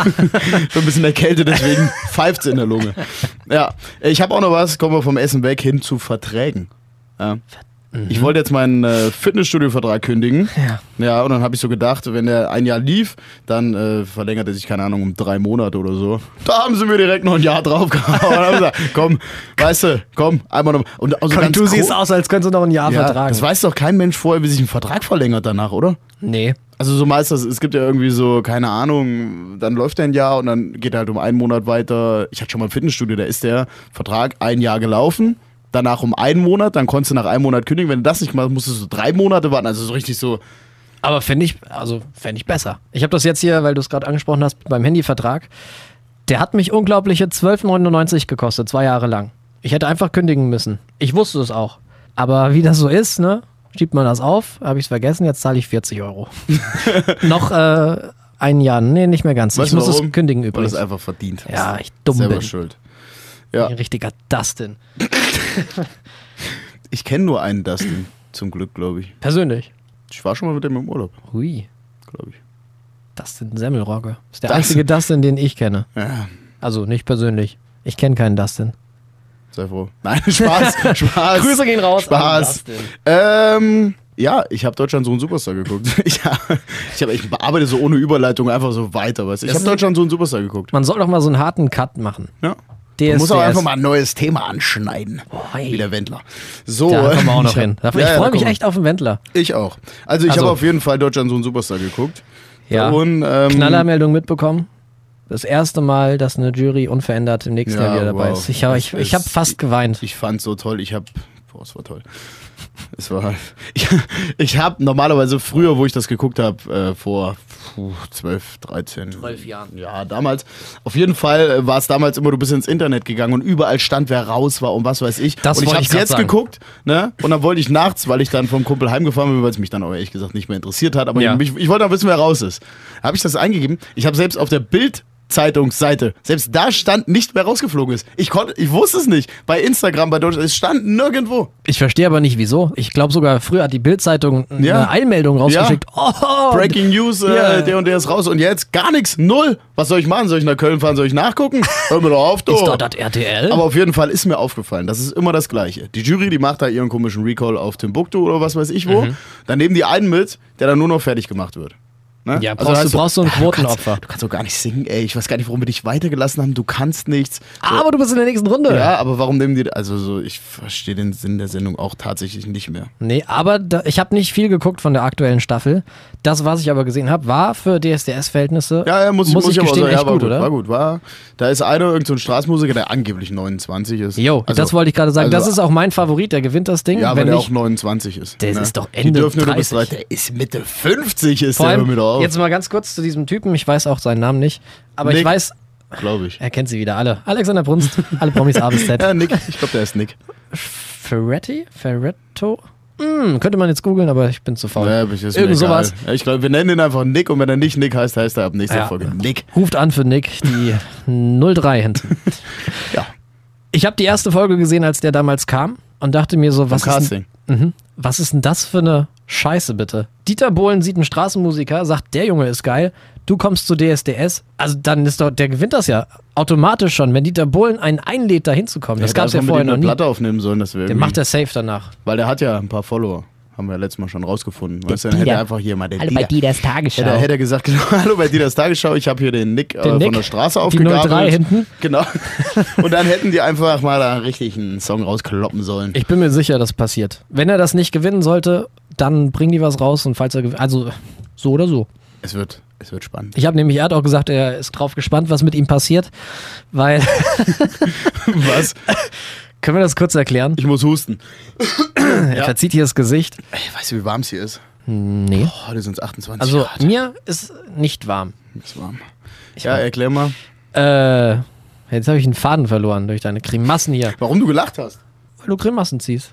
Speaker 1: So ein bisschen erkältet, deswegen pfeift's in der Lunge. Ja, ich habe auch noch was, kommen wir vom Essen weg hin zu Verträgen. Ja. Ich wollte jetzt meinen Fitnessstudio-Vertrag kündigen.
Speaker 2: Ja.
Speaker 1: Ja, und dann habe ich so gedacht, wenn der ein Jahr lief, dann verlängert er sich, keine Ahnung, um 3 Monate oder so. Da haben sie mir direkt noch ein Jahr draufgehauen. Und haben gesagt, komm, weißt du, komm, einmal noch. Und also
Speaker 2: Und du siehst aus, als könntest du noch ein Jahr vertragen.
Speaker 1: Das weiß doch kein Mensch vorher, wie sich ein Vertrag verlängert danach, oder?
Speaker 2: Nee.
Speaker 1: Also so meistens, es gibt ja irgendwie so, keine Ahnung, dann läuft der ein Jahr und dann geht er halt um 1 Monat weiter. Ich hatte schon mal ein Fitnessstudio, da ist der Vertrag 1 Jahr gelaufen, danach um 1 Monat, dann konntest du nach 1 Monat kündigen. Wenn du das nicht machst, musstest du 3 Monate warten, also so richtig so.
Speaker 2: Aber fände ich besser. Ich habe das jetzt hier, weil du es gerade angesprochen hast, beim Handyvertrag. Der hat mich unglaubliche 12,99 gekostet, 2 Jahre lang. Ich hätte einfach kündigen müssen. Ich wusste es auch. Aber wie das so ist, ne? Schiebt man das auf, habe ich es vergessen, jetzt zahle ich 40 €. Noch ein Jahr, nee, nicht mehr ganz.
Speaker 1: Weißt
Speaker 2: ich muss
Speaker 1: warum?
Speaker 2: es kündigen
Speaker 1: Weil
Speaker 2: übrigens.
Speaker 1: du es einfach verdient hast.
Speaker 2: Ja, ich dumm
Speaker 1: Selber
Speaker 2: bin.
Speaker 1: schuld. Ja.
Speaker 2: Ein richtiger Dustin.
Speaker 1: Ich kenne nur einen Dustin, zum Glück, glaube ich.
Speaker 2: Persönlich.
Speaker 1: Ich war schon mal mit dem im Urlaub,
Speaker 2: Hui.
Speaker 1: glaube ich.
Speaker 2: Dustin Semmelrogge. Ist der
Speaker 1: Dustin.
Speaker 2: einzige Dustin, den ich kenne.
Speaker 1: Ja,
Speaker 2: Also nicht persönlich. Ich kenne keinen Dustin.
Speaker 1: sei froh. Nein, Spaß, Spaß.
Speaker 2: Grüße gehen raus an
Speaker 1: Spaß.
Speaker 2: Dustin.
Speaker 1: Ja, ich habe Deutschland so ein Superstar geguckt. Ich bearbeite so ohne Überleitung einfach so weiter. Weißt du? Ich
Speaker 2: Das
Speaker 1: habe
Speaker 2: ist-
Speaker 1: Deutschland so ein Superstar geguckt.
Speaker 2: Man soll doch mal so einen harten Cut machen.
Speaker 1: Ja.
Speaker 2: DSDS.
Speaker 1: Man muss aber einfach mal ein neues Thema anschneiden.
Speaker 2: hey.
Speaker 1: Wie der Wendler. So,
Speaker 2: Da kommen wir auch noch
Speaker 1: ich hab-
Speaker 2: hin. Ich
Speaker 1: Ja,
Speaker 2: freue
Speaker 1: da
Speaker 2: mich
Speaker 1: kommen
Speaker 2: echt auf den Wendler.
Speaker 1: wir. Ich auch. Also ich
Speaker 2: Also-
Speaker 1: habe auf jeden Fall Deutschland so ein Superstar geguckt.
Speaker 2: Ja.
Speaker 1: Und,
Speaker 2: Knallermeldung mitbekommen. Das erste Mal, dass eine Jury unverändert im nächsten
Speaker 1: Ja,
Speaker 2: Jahr wieder dabei
Speaker 1: wow.
Speaker 2: ist. Ich hab fast geweint.
Speaker 1: Ich fand's so toll. Es war toll. Es war. Ich habe normalerweise früher, wo ich das geguckt habe, vor 12, 13.
Speaker 2: 12 Jahren.
Speaker 1: Ja, damals. Auf jeden Fall war es damals immer, du bist ins Internet gegangen und überall stand, wer raus war und was weiß ich.
Speaker 2: Das
Speaker 1: und ich
Speaker 2: wollte
Speaker 1: habe
Speaker 2: ich
Speaker 1: es
Speaker 2: grad
Speaker 1: jetzt
Speaker 2: sagen.
Speaker 1: geguckt, ne? Und dann wollte ich nachts, weil ich dann vom Kumpel heimgefahren bin, weil es mich dann auch ehrlich gesagt nicht mehr interessiert hat. Aber
Speaker 2: Ja.
Speaker 1: ich wollte auch wissen, wer raus ist. Habe ich das eingegeben? Ich habe selbst auf der Bild-Zeitungsseite, selbst da stand nicht, wer rausgeflogen ist. Ich wusste es nicht. Bei Instagram, bei Deutschland, es stand nirgendwo.
Speaker 2: Ich verstehe aber nicht, wieso. Ich glaube sogar, früher hat die Bild-Zeitung eine
Speaker 1: Ja.
Speaker 2: Einmeldung rausgeschickt. Oh,
Speaker 1: Breaking News,
Speaker 2: Ja.
Speaker 1: der und der ist raus und jetzt gar nichts, null. Was soll ich machen? Soll ich nach Köln fahren? Soll ich nachgucken? Hör mir doch auf, du.
Speaker 2: ist doch das RTL?
Speaker 1: Aber auf jeden Fall ist mir aufgefallen, das ist immer das Gleiche. Die Jury, die macht da ihren komischen Recall auf Timbuktu oder was weiß ich wo.
Speaker 2: Mhm.
Speaker 1: Dann nehmen die einen mit, der dann nur noch fertig gemacht wird. Ne?
Speaker 2: Ja,
Speaker 1: Also
Speaker 2: brauchst du ein Quotenopfer.
Speaker 1: Du kannst doch gar nicht singen, ey. Ich weiß gar nicht, warum wir dich weitergelassen haben. Du kannst nichts. So.
Speaker 2: Aber du bist in der nächsten Runde.
Speaker 1: Ja, aber warum nehmen die. Also, so, ich verstehe den Sinn der Sendung auch tatsächlich nicht mehr.
Speaker 2: Nee, aber ich habe nicht viel geguckt von der aktuellen Staffel. Das, was ich aber gesehen habe, war für DSDS-Verhältnisse,
Speaker 1: Ja, muss ich aber
Speaker 2: gestehen,
Speaker 1: sagen,
Speaker 2: echt
Speaker 1: ja, war
Speaker 2: gut, oder?
Speaker 1: War gut, da ist einer, irgend so ein Straßenmusiker, der angeblich 29 ist.
Speaker 2: Jo,
Speaker 1: Also-
Speaker 2: das wollte ich gerade sagen.
Speaker 1: also-
Speaker 2: Das ist auch mein Favorit, der gewinnt das Ding.
Speaker 1: Ja, weil
Speaker 2: wenn
Speaker 1: der
Speaker 2: nicht,
Speaker 1: auch 29 ist.
Speaker 2: Der ist doch
Speaker 1: Die
Speaker 2: Ende
Speaker 1: dürfen nur bis
Speaker 2: 30.
Speaker 1: Der ist Mitte 50, ist
Speaker 2: vor
Speaker 1: der, hör
Speaker 2: allem,
Speaker 1: mir doch auf.
Speaker 2: jetzt mal ganz kurz zu diesem Typen. Ich weiß auch seinen Namen nicht. Aber ich
Speaker 1: Nick.
Speaker 2: weiß,
Speaker 1: Glaube ich.
Speaker 2: er kennt sie wieder alle. Alexander Brunst, alle Promis A bis Z.
Speaker 1: Ja, Nick, ich glaube, der ist Nick.
Speaker 2: Ferretto? Könnte man jetzt googeln, aber ich bin zu faul.
Speaker 1: Ja, ist mir
Speaker 2: Irgend
Speaker 1: egal.
Speaker 2: sowas.
Speaker 1: Ja, ich glaube, wir nennen ihn einfach Nick und wenn er nicht Nick heißt, heißt er ab nächster
Speaker 2: Ja.
Speaker 1: Folge Nick.
Speaker 2: Ruft an für Nick, die 03 hinten.
Speaker 1: Ja.
Speaker 2: Ich habe die erste Folge gesehen, als der damals kam und dachte mir so, was
Speaker 1: Casting.
Speaker 2: was ist denn das für eine Scheiße bitte? Dieter Bohlen sieht einen Straßenmusiker, sagt, der Junge ist geil, du kommst zu DSDS, also dann ist doch, der gewinnt das ja automatisch schon, wenn Dieter Bohlen einen einlädt, da hinzukommen. Das gab es ja vorher noch
Speaker 1: eine
Speaker 2: nie.
Speaker 1: Platte aufnehmen sollen, das wäre
Speaker 2: Den macht er safe danach.
Speaker 1: Weil der hat ja ein paar Follower. Haben wir ja letztes Mal schon rausgefunden. Weißt du, dann hätte er einfach hier mal den
Speaker 3: Hallo bei
Speaker 1: Dieter.
Speaker 3: Didas Tagesschau.
Speaker 1: Hätte er gesagt, genau, hallo bei Didas Tagesschau, ich habe hier den Nick,
Speaker 2: Den Nick,
Speaker 1: von der Straße
Speaker 2: die
Speaker 1: aufgegabelt.
Speaker 2: 03 hinten.
Speaker 1: Genau. Und dann hätten die einfach mal da richtig einen Song rauskloppen sollen.
Speaker 2: Ich bin mir sicher, das passiert. Wenn er das nicht gewinnen sollte, dann bringen die was raus und falls er gewinnt, also so oder so.
Speaker 1: Es wird spannend.
Speaker 2: Er hat auch gesagt, er ist drauf gespannt, was mit ihm passiert, weil,
Speaker 1: Was?
Speaker 2: können wir das kurz erklären?
Speaker 1: Ich muss husten.
Speaker 2: Er verzieht hier das Gesicht.
Speaker 1: Ey, weißt du, wie warm es hier ist?
Speaker 2: Nee.
Speaker 1: Oh, heute sind es 28
Speaker 2: Also
Speaker 1: Grad.
Speaker 2: mir ist nicht warm.
Speaker 1: Ist warm. Ja, erklär mal,
Speaker 2: Jetzt habe ich einen Faden verloren durch deine Grimassen hier.
Speaker 1: warum du gelacht hast.
Speaker 2: Weil du Grimassen ziehst.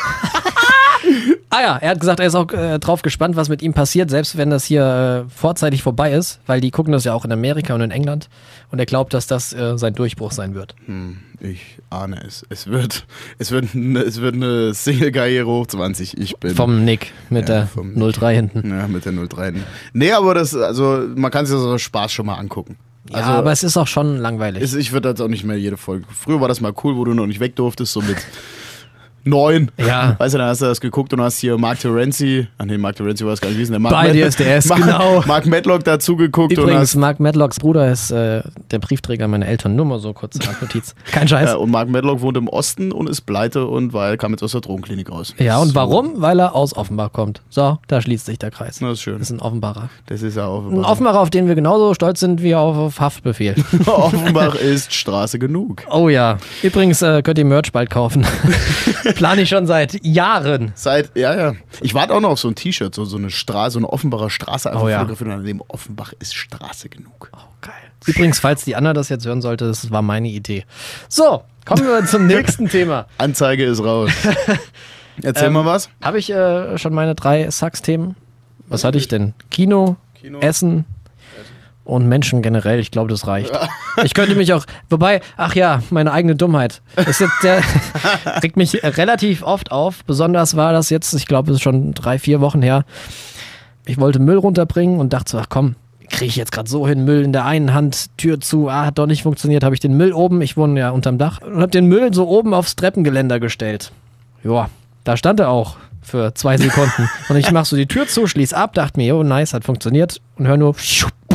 Speaker 2: Ah ja, er hat gesagt, er ist auch drauf gespannt, was mit ihm passiert, selbst wenn das hier vorzeitig vorbei ist, weil die gucken das ja auch in Amerika und in England und er glaubt, dass das sein Durchbruch sein wird.
Speaker 1: Ich ahne es. Es wird eine Single-Karriere hoch 20. Ich bin.
Speaker 2: Vom Nick mit der
Speaker 1: vom Nick.
Speaker 2: 03 hinten.
Speaker 1: Ja, mit der 03. Nee, aber man kann sich das aus Spaß schon mal angucken.
Speaker 2: Ja, aber es ist auch schon langweilig.
Speaker 1: Ich würde das auch nicht mehr jede Folge. Früher war das mal cool, wo du noch nicht weg durftest, so mit 9.
Speaker 2: Ja.
Speaker 1: Weißt du, dann hast du das geguckt und hast hier Mark Terenzi, Mark Terenzi war es gar nicht gewesen, der Mark
Speaker 2: Bei DSDS,
Speaker 1: Mark,
Speaker 2: genau.
Speaker 1: Mark Medlock dazu geguckt.
Speaker 2: Übrigens,
Speaker 1: und hast,
Speaker 2: Mark Medlocks Bruder ist der Briefträger meiner Eltern. Nur mal so kurz Notiz. Kein Scheiß.
Speaker 1: und Mark Medlock wohnt im Osten und ist pleite und kam jetzt aus der Drogenklinik raus.
Speaker 2: Ja, und
Speaker 1: So.
Speaker 2: warum? Weil er aus Offenbach kommt. So, da schließt sich der Kreis.
Speaker 1: Das ist schön.
Speaker 2: Das ist ein Offenbacher.
Speaker 1: Das ist ja auch.
Speaker 2: Ein Offenbacher, auf den wir genauso stolz sind wie auf Haftbefehl.
Speaker 1: Offenbach ist Straße genug.
Speaker 2: Oh ja. Übrigens könnt ihr Merch bald kaufen. Plane ich schon seit Jahren.
Speaker 1: Ja. Ich warte auch noch auf so ein T-Shirt, so eine Straße, so eine Offenbacher Straße einfach
Speaker 2: ja.
Speaker 1: fotografieren und daneben Offenbach ist Straße genug.
Speaker 2: Oh, geil. Übrigens, falls die Anna das jetzt hören sollte, das war meine Idee. So, kommen wir zum nächsten Thema.
Speaker 1: Anzeige ist raus. Erzähl mal was.
Speaker 2: Habe ich schon meine 3 Sachs-Themen? Was hatte ich denn? Kino, Essen und Menschen generell. Ich glaube, das reicht. Ich könnte mich auch, wobei, ach ja, meine eigene Dummheit. Das ist jetzt, regt mich relativ oft auf. Besonders war das jetzt, ich glaube, es ist schon 3-4 Wochen her. Ich wollte Müll runterbringen und dachte so, ach komm, kriege ich jetzt gerade so hin, Müll in der einen Hand, Tür zu, hat doch nicht funktioniert, habe ich den Müll oben, ich wohne ja unterm Dach, und habe den Müll so oben aufs Treppengeländer gestellt. Joa, da stand er auch für 2 Sekunden. Und ich mache so die Tür zu, schließe ab, dachte mir, jo, nice, hat funktioniert und höre nur...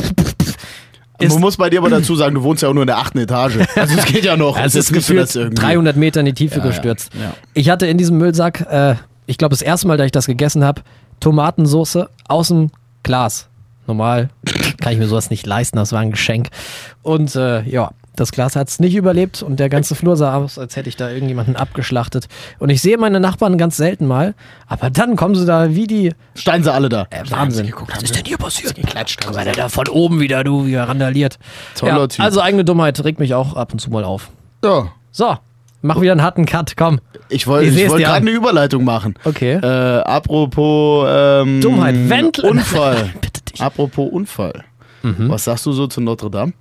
Speaker 1: Man muss bei dir aber dazu sagen, du wohnst ja auch nur in der 8. Etage. Also es geht ja noch.
Speaker 2: Es ist gefühlt 300 Meter in die Tiefe gestürzt.
Speaker 1: Ja.
Speaker 2: Ich hatte in diesem Müllsack, ich glaube das erste Mal, da ich das gegessen habe, Tomatensoße aus dem Glas. Normal kann ich mir sowas nicht leisten, das war ein Geschenk. Und ja, das Glas hat es nicht überlebt und der ganze Flur sah aus, als hätte ich da irgendjemanden abgeschlachtet. Und ich sehe meine Nachbarn ganz selten mal, aber dann kommen sie da wie die...
Speaker 1: Steigen sie alle da.
Speaker 2: Wahnsinn. Was ist denn hier passiert? Aber der da von oben wieder, wie er randaliert.
Speaker 1: Toller Typ.
Speaker 2: Also eigene Dummheit regt mich auch ab und zu mal auf.
Speaker 1: Ja.
Speaker 2: So, mach wieder einen harten Cut, komm.
Speaker 1: Ich wollte gerade eine Überleitung machen.
Speaker 2: Okay.
Speaker 1: Apropos
Speaker 2: Dummheit, Wendler.
Speaker 1: Unfall.
Speaker 2: Bitte dich.
Speaker 1: Apropos Unfall. Was sagst du so zu Notre Dame?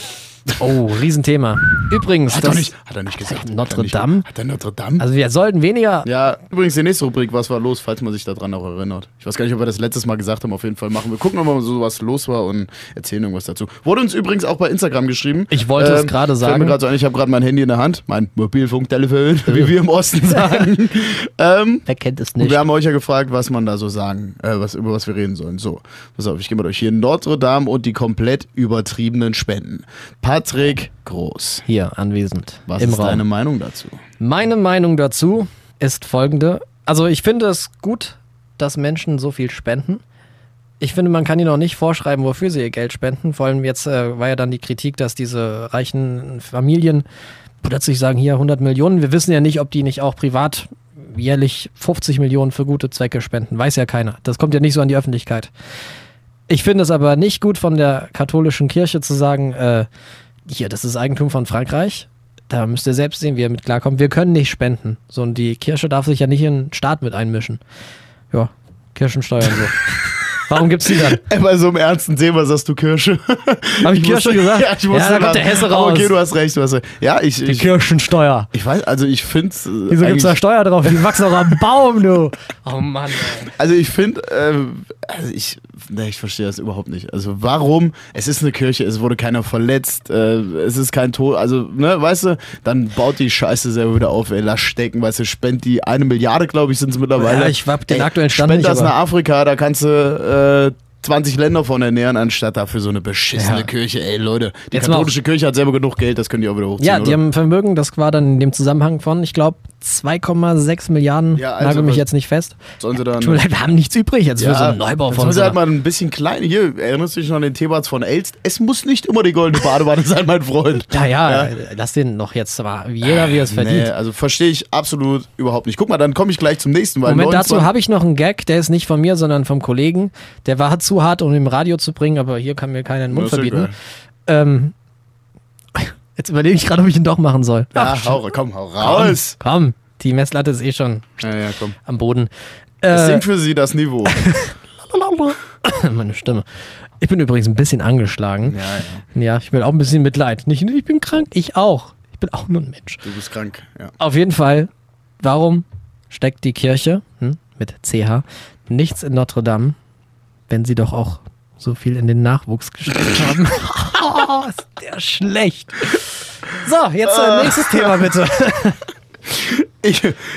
Speaker 2: Oh, Riesenthema. Übrigens,
Speaker 1: Hat er nicht gesagt.
Speaker 2: Notre Dame?
Speaker 1: Hat er Notre Dame?
Speaker 2: Also wir sollten weniger...
Speaker 1: Ja, übrigens die nächste Rubrik, was war los, falls man sich daran auch erinnert. Ich weiß gar nicht, ob wir das letztes Mal gesagt haben, auf jeden Fall machen wir. Gucken, ob mal so was los war und erzählen irgendwas dazu. Wurde uns übrigens auch bei Instagram geschrieben.
Speaker 2: Ich wollte es gerade sagen.
Speaker 1: Fällt mir gerade so ein, ich habe gerade mein Handy in der Hand, mein Mobilfunktelefon, wie wir im Osten sagen.
Speaker 2: Wer kennt es
Speaker 1: Und
Speaker 2: nicht?
Speaker 1: wir haben euch ja gefragt, was man da so sagen, über was wir reden sollen. So, pass auf, ich gehe mit euch hier Notre Dame und die komplett übertriebenen Spenden. Patrick Groß,
Speaker 2: Hier, anwesend.
Speaker 1: was
Speaker 2: im
Speaker 1: ist
Speaker 2: Raum.
Speaker 1: deine Meinung dazu?
Speaker 2: Meine Meinung dazu ist folgende. Also ich finde es gut, dass Menschen so viel spenden. Ich finde, man kann ihnen auch nicht vorschreiben, wofür sie ihr Geld spenden. Vor allem jetzt war ja dann die Kritik, dass diese reichen Familien plötzlich sagen, hier 100 Millionen. Wir wissen ja nicht, ob die nicht auch privat jährlich 50 Millionen für gute Zwecke spenden. Weiß ja keiner. Das kommt ja nicht so an die Öffentlichkeit. Ich finde es aber nicht gut von der katholischen Kirche zu sagen, hier, das ist Eigentum von Frankreich. Da müsst ihr selbst sehen, wie ihr mit klarkommt. Wir können nicht spenden. So, und die Kirche darf sich ja nicht in den Staat mit einmischen. Ja, Kirchensteuern so. Warum gibt's die dann?
Speaker 1: Bei so einem ernsten Thema sagst du Kirche.
Speaker 2: Hab ich Kirche gesagt?
Speaker 1: Ja, ich wusste
Speaker 2: da kommt der Hesse raus.
Speaker 1: Okay, du hast recht. Ja,
Speaker 2: Die Kirchensteuer.
Speaker 1: ich weiß, also ich finde
Speaker 2: Wieso gibt's da Steuer drauf? Die wachsen doch am Baum, du. Oh Mann, ey.
Speaker 1: Also ich finde, ich verstehe das überhaupt nicht. Also warum? Es ist eine Kirche, es wurde keiner verletzt, es ist kein Tod, also, ne, weißt du, dann baut die Scheiße selber wieder auf, ey, lass stecken, weißt du, spend die 1 Milliarde, glaube ich, sind es mittlerweile.
Speaker 2: Ja, ich hab den aktuellen Stand
Speaker 1: spend
Speaker 2: nicht,
Speaker 1: das
Speaker 2: aber-
Speaker 1: nach Afrika, da kannst du 20 Länder von ernähren, anstatt dafür so eine beschissene
Speaker 2: Ja.
Speaker 1: Kirche. Ey, Leute, die
Speaker 2: Jetzt mal
Speaker 1: katholische Kirche hat selber genug Geld, das können die auch wieder hochziehen,
Speaker 2: Ja,
Speaker 1: oder?
Speaker 2: die haben ein Vermögen, das war dann in dem Zusammenhang von, ich glaube, 2,6 Milliarden,
Speaker 1: Ja, also
Speaker 2: nagel mich
Speaker 1: was-
Speaker 2: jetzt nicht fest.
Speaker 1: Sollen sie dann...
Speaker 2: Tut mir leid, wir haben nichts übrig jetzt für so einen Neubau
Speaker 1: dann
Speaker 2: von
Speaker 1: sollen
Speaker 2: so
Speaker 1: sie halt
Speaker 2: einer-
Speaker 1: mal ein bisschen klein. Hier, erinnerst du dich noch an den Theberts von Elst? Es muss nicht immer die goldene Badewanne sein, mein Freund.
Speaker 2: Ja, lass den noch jetzt mal, jeder wie er es verdient.
Speaker 1: Nee, also verstehe ich absolut überhaupt nicht. Guck mal, dann komme ich gleich zum nächsten. Weil
Speaker 2: Moment,
Speaker 1: 29
Speaker 2: dazu habe ich noch einen Gag, der ist nicht von mir, sondern vom Kollegen. Der war zu hart, um im Radio zu bringen, aber hier kann mir keiner den Mund
Speaker 1: Das ist
Speaker 2: verbieten. Jetzt überlege ich gerade, ob ich ihn doch machen soll.
Speaker 1: Ja, hau raus.
Speaker 2: Komm, die Messlatte ist eh schon
Speaker 1: Ja, komm.
Speaker 2: am Boden.
Speaker 1: Es sinkt für sie das Niveau.
Speaker 2: Meine Stimme. Ich bin übrigens ein bisschen angeschlagen. Ja, ich will auch ein bisschen Mitleid. Nicht nur, ich bin krank, ich auch. Ich bin auch nur ein Mensch.
Speaker 1: Du bist krank, ja.
Speaker 2: Auf jeden Fall, warum steckt die Kirche mit CH nichts in Notre Dame, wenn sie doch auch so viel in den Nachwuchs gesteckt haben? Oh, ist der schlecht. So, jetzt nächstes Thema bitte.
Speaker 1: Ich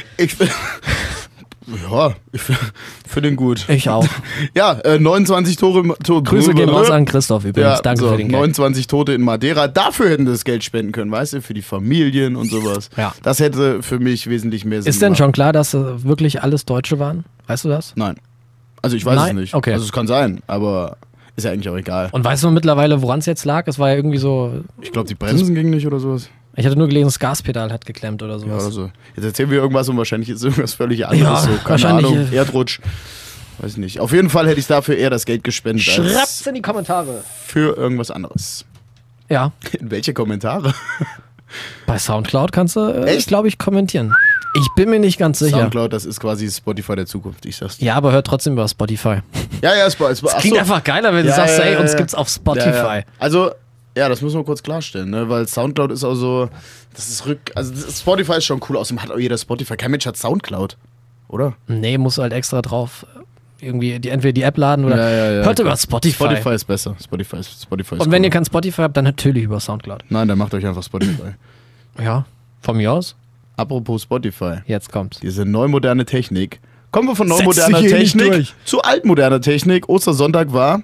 Speaker 1: finde ihn gut.
Speaker 2: Ich auch.
Speaker 1: Ja, 29 Tore.
Speaker 2: Grüße gehen raus an Christoph übrigens.
Speaker 1: Ja,
Speaker 2: Danke
Speaker 1: so,
Speaker 2: für den Geld.
Speaker 1: 29 Tote in Madeira. Dafür hätten das Geld spenden können, weißt du, für die Familien und sowas.
Speaker 2: Ja.
Speaker 1: Das hätte für mich wesentlich mehr Sinn
Speaker 2: Ist denn
Speaker 1: gemacht.
Speaker 2: schon klar, dass wirklich alles Deutsche waren? Weißt du das?
Speaker 1: Nein. Also ich weiß
Speaker 2: Nein?
Speaker 1: es nicht.
Speaker 2: Okay.
Speaker 1: Also es kann sein, aber ist ja eigentlich auch egal.
Speaker 2: Und weißt du mittlerweile, woran es jetzt lag? Es war ja irgendwie so.
Speaker 1: Ich glaube, die Bremsen gingen nicht oder sowas.
Speaker 2: Ich hatte nur gelesen, das Gaspedal hat geklemmt oder
Speaker 1: Ja,
Speaker 2: sowas.
Speaker 1: oder so. Jetzt erzählen wir irgendwas und wahrscheinlich ist irgendwas völlig anderes.
Speaker 2: Ja,
Speaker 1: so, keine
Speaker 2: wahrscheinlich,
Speaker 1: Ahnung, Erdrutsch. Weiß ich nicht. Auf jeden Fall hätte ich dafür eher das Geld gespendet
Speaker 2: Schreibt's
Speaker 1: als
Speaker 2: in die Kommentare.
Speaker 1: für irgendwas anderes.
Speaker 2: Ja,
Speaker 1: In welche Kommentare?
Speaker 2: bei Soundcloud kannst du,
Speaker 1: Echt?
Speaker 2: glaube ich, kommentieren. Ich bin mir nicht ganz sicher.
Speaker 1: Soundcloud, das ist quasi Spotify der Zukunft, ich sag's dir.
Speaker 2: Ja, aber hört trotzdem über Spotify.
Speaker 1: Ja, es war.
Speaker 2: Das klingt einfach geiler, wenn du sagst, ey, uns gibt's auf Spotify.
Speaker 1: Ja. Also, ja, das müssen wir kurz klarstellen, ne? Weil Soundcloud ist auch so, Spotify ist schon cool, außerdem hat auch jeder Spotify. Kein Mensch hat Soundcloud, oder?
Speaker 2: Nee, musst du halt extra drauf irgendwie entweder die App laden oder
Speaker 1: Ja,
Speaker 2: hört
Speaker 1: klar.
Speaker 2: über Spotify.
Speaker 1: Spotify ist besser. Spotify ist
Speaker 2: Und wenn
Speaker 1: cool.
Speaker 2: ihr kein Spotify habt, dann natürlich über Soundcloud.
Speaker 1: Nein, dann macht euch einfach Spotify.
Speaker 2: Ja, von mir aus.
Speaker 1: Apropos Spotify,
Speaker 2: Jetzt kommt's.
Speaker 1: diese neumoderne Technik. Kommen wir von
Speaker 2: Setzt
Speaker 1: neumoderner
Speaker 2: sich hier nicht
Speaker 1: Technik
Speaker 2: durch.
Speaker 1: zu altmoderner Technik. Ostersonntag war.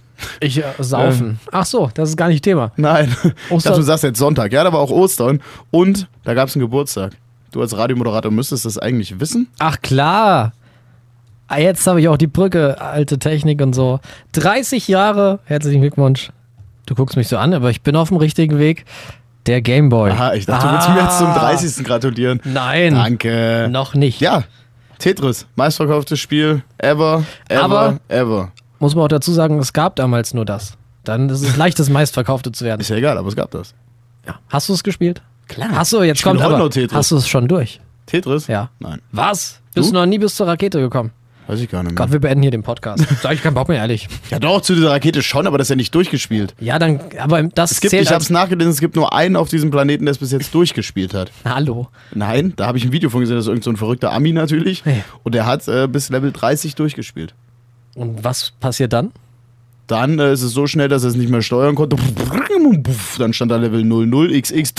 Speaker 2: Saufen. Ach so, das ist gar nicht Thema.
Speaker 1: Nein, ich
Speaker 2: Ostern-
Speaker 1: dachte, du sagst jetzt Sonntag. Ja, da war auch Ostern. Und da gab es einen Geburtstag. Du als Radiomoderator müsstest das eigentlich wissen.
Speaker 2: Ach klar. Ah, jetzt habe ich auch die Brücke, alte Technik und so. 30 Jahre, herzlichen Glückwunsch. Du guckst mich so an, aber ich bin auf dem richtigen Weg. Der Gameboy.
Speaker 1: Aha, ich dachte, du willst mir jetzt zum 30. gratulieren.
Speaker 2: Nein,
Speaker 1: Danke.
Speaker 2: noch nicht.
Speaker 1: Ja, Tetris. Meistverkauftes Spiel ever,
Speaker 2: Aber-
Speaker 1: ever.
Speaker 2: Muss man auch dazu sagen, es gab damals nur das. Dann ist es leicht, das meistverkaufte zu werden.
Speaker 1: Ist ja egal, aber es gab das.
Speaker 2: Ja. Hast du es gespielt?
Speaker 1: Klar.
Speaker 2: Hast du, jetzt
Speaker 1: Ich spiel
Speaker 2: kommt
Speaker 1: heute
Speaker 2: aber.
Speaker 1: noch Tetris.
Speaker 2: Hast du es schon durch?
Speaker 1: Tetris?
Speaker 2: Ja.
Speaker 1: Nein,
Speaker 2: Was? Bist du noch nie bis zur Rakete gekommen?
Speaker 1: weiß ich gar nicht mehr.
Speaker 2: Gott, wir beenden hier den Podcast. Sag ich keinen Bock mehr, ehrlich.
Speaker 1: Ja doch, zu dieser Rakete schon, aber das ist ja nicht durchgespielt.
Speaker 2: Ja, dann, aber das
Speaker 1: Es gibt,
Speaker 2: zählt
Speaker 1: ich habe
Speaker 2: als...
Speaker 1: es nachgelesen, es gibt nur einen auf diesem Planeten, der es bis jetzt durchgespielt hat.
Speaker 2: Hallo.
Speaker 1: Nein, da habe ich ein Video von gesehen, das ist irgend so ein verrückter Ami natürlich.
Speaker 2: Hey.
Speaker 1: Und der hat bis Level 30 durchgespielt.
Speaker 2: Und was passiert dann?
Speaker 1: Dann ist es so schnell, dass er es nicht mehr steuern konnte. Dann stand da Level 00XX.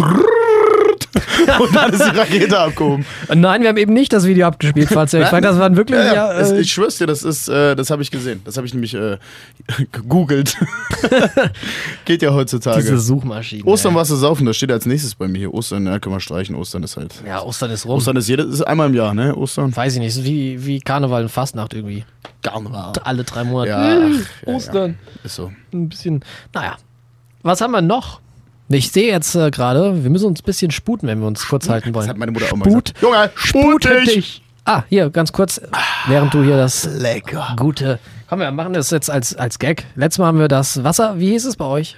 Speaker 1: Und dann ist die Rakete abgehoben.
Speaker 2: Nein, wir haben eben nicht das Video abgespielt, falls ihr euch fragt. Das waren wirklich...
Speaker 1: Ich schwör's dir, das habe ich gesehen. Das habe ich nämlich gegoogelt. Geht ja heutzutage.
Speaker 2: diese Suchmaschine.
Speaker 1: Ostern warst du saufen, das steht als nächstes bei mir hier. Ostern, ja, können wir streichen. Ostern ist halt.
Speaker 2: Ja, Ostern ist rum.
Speaker 1: Ostern ist einmal im Jahr, ne? Ostern.
Speaker 2: Weiß ich nicht, ist wie Karneval und Fastnacht irgendwie.
Speaker 1: Karneval.
Speaker 2: Alle 3 Monate.
Speaker 1: Ja,
Speaker 2: Ostern.
Speaker 1: Ja. Ist so.
Speaker 2: Ein bisschen... Naja. Was haben wir noch? Ich sehe jetzt gerade, wir müssen uns ein bisschen sputen, wenn wir uns kurz halten wollen.
Speaker 1: Das hat meine Mutter auch mal
Speaker 2: Sput.
Speaker 1: gesagt. Junge, sput dich!
Speaker 2: Ah, hier, ganz kurz, während du hier das
Speaker 1: Lecker.
Speaker 2: gute... Komm, wir machen das jetzt als Gag. Letztes Mal haben wir das Wasser, wie hieß es bei euch?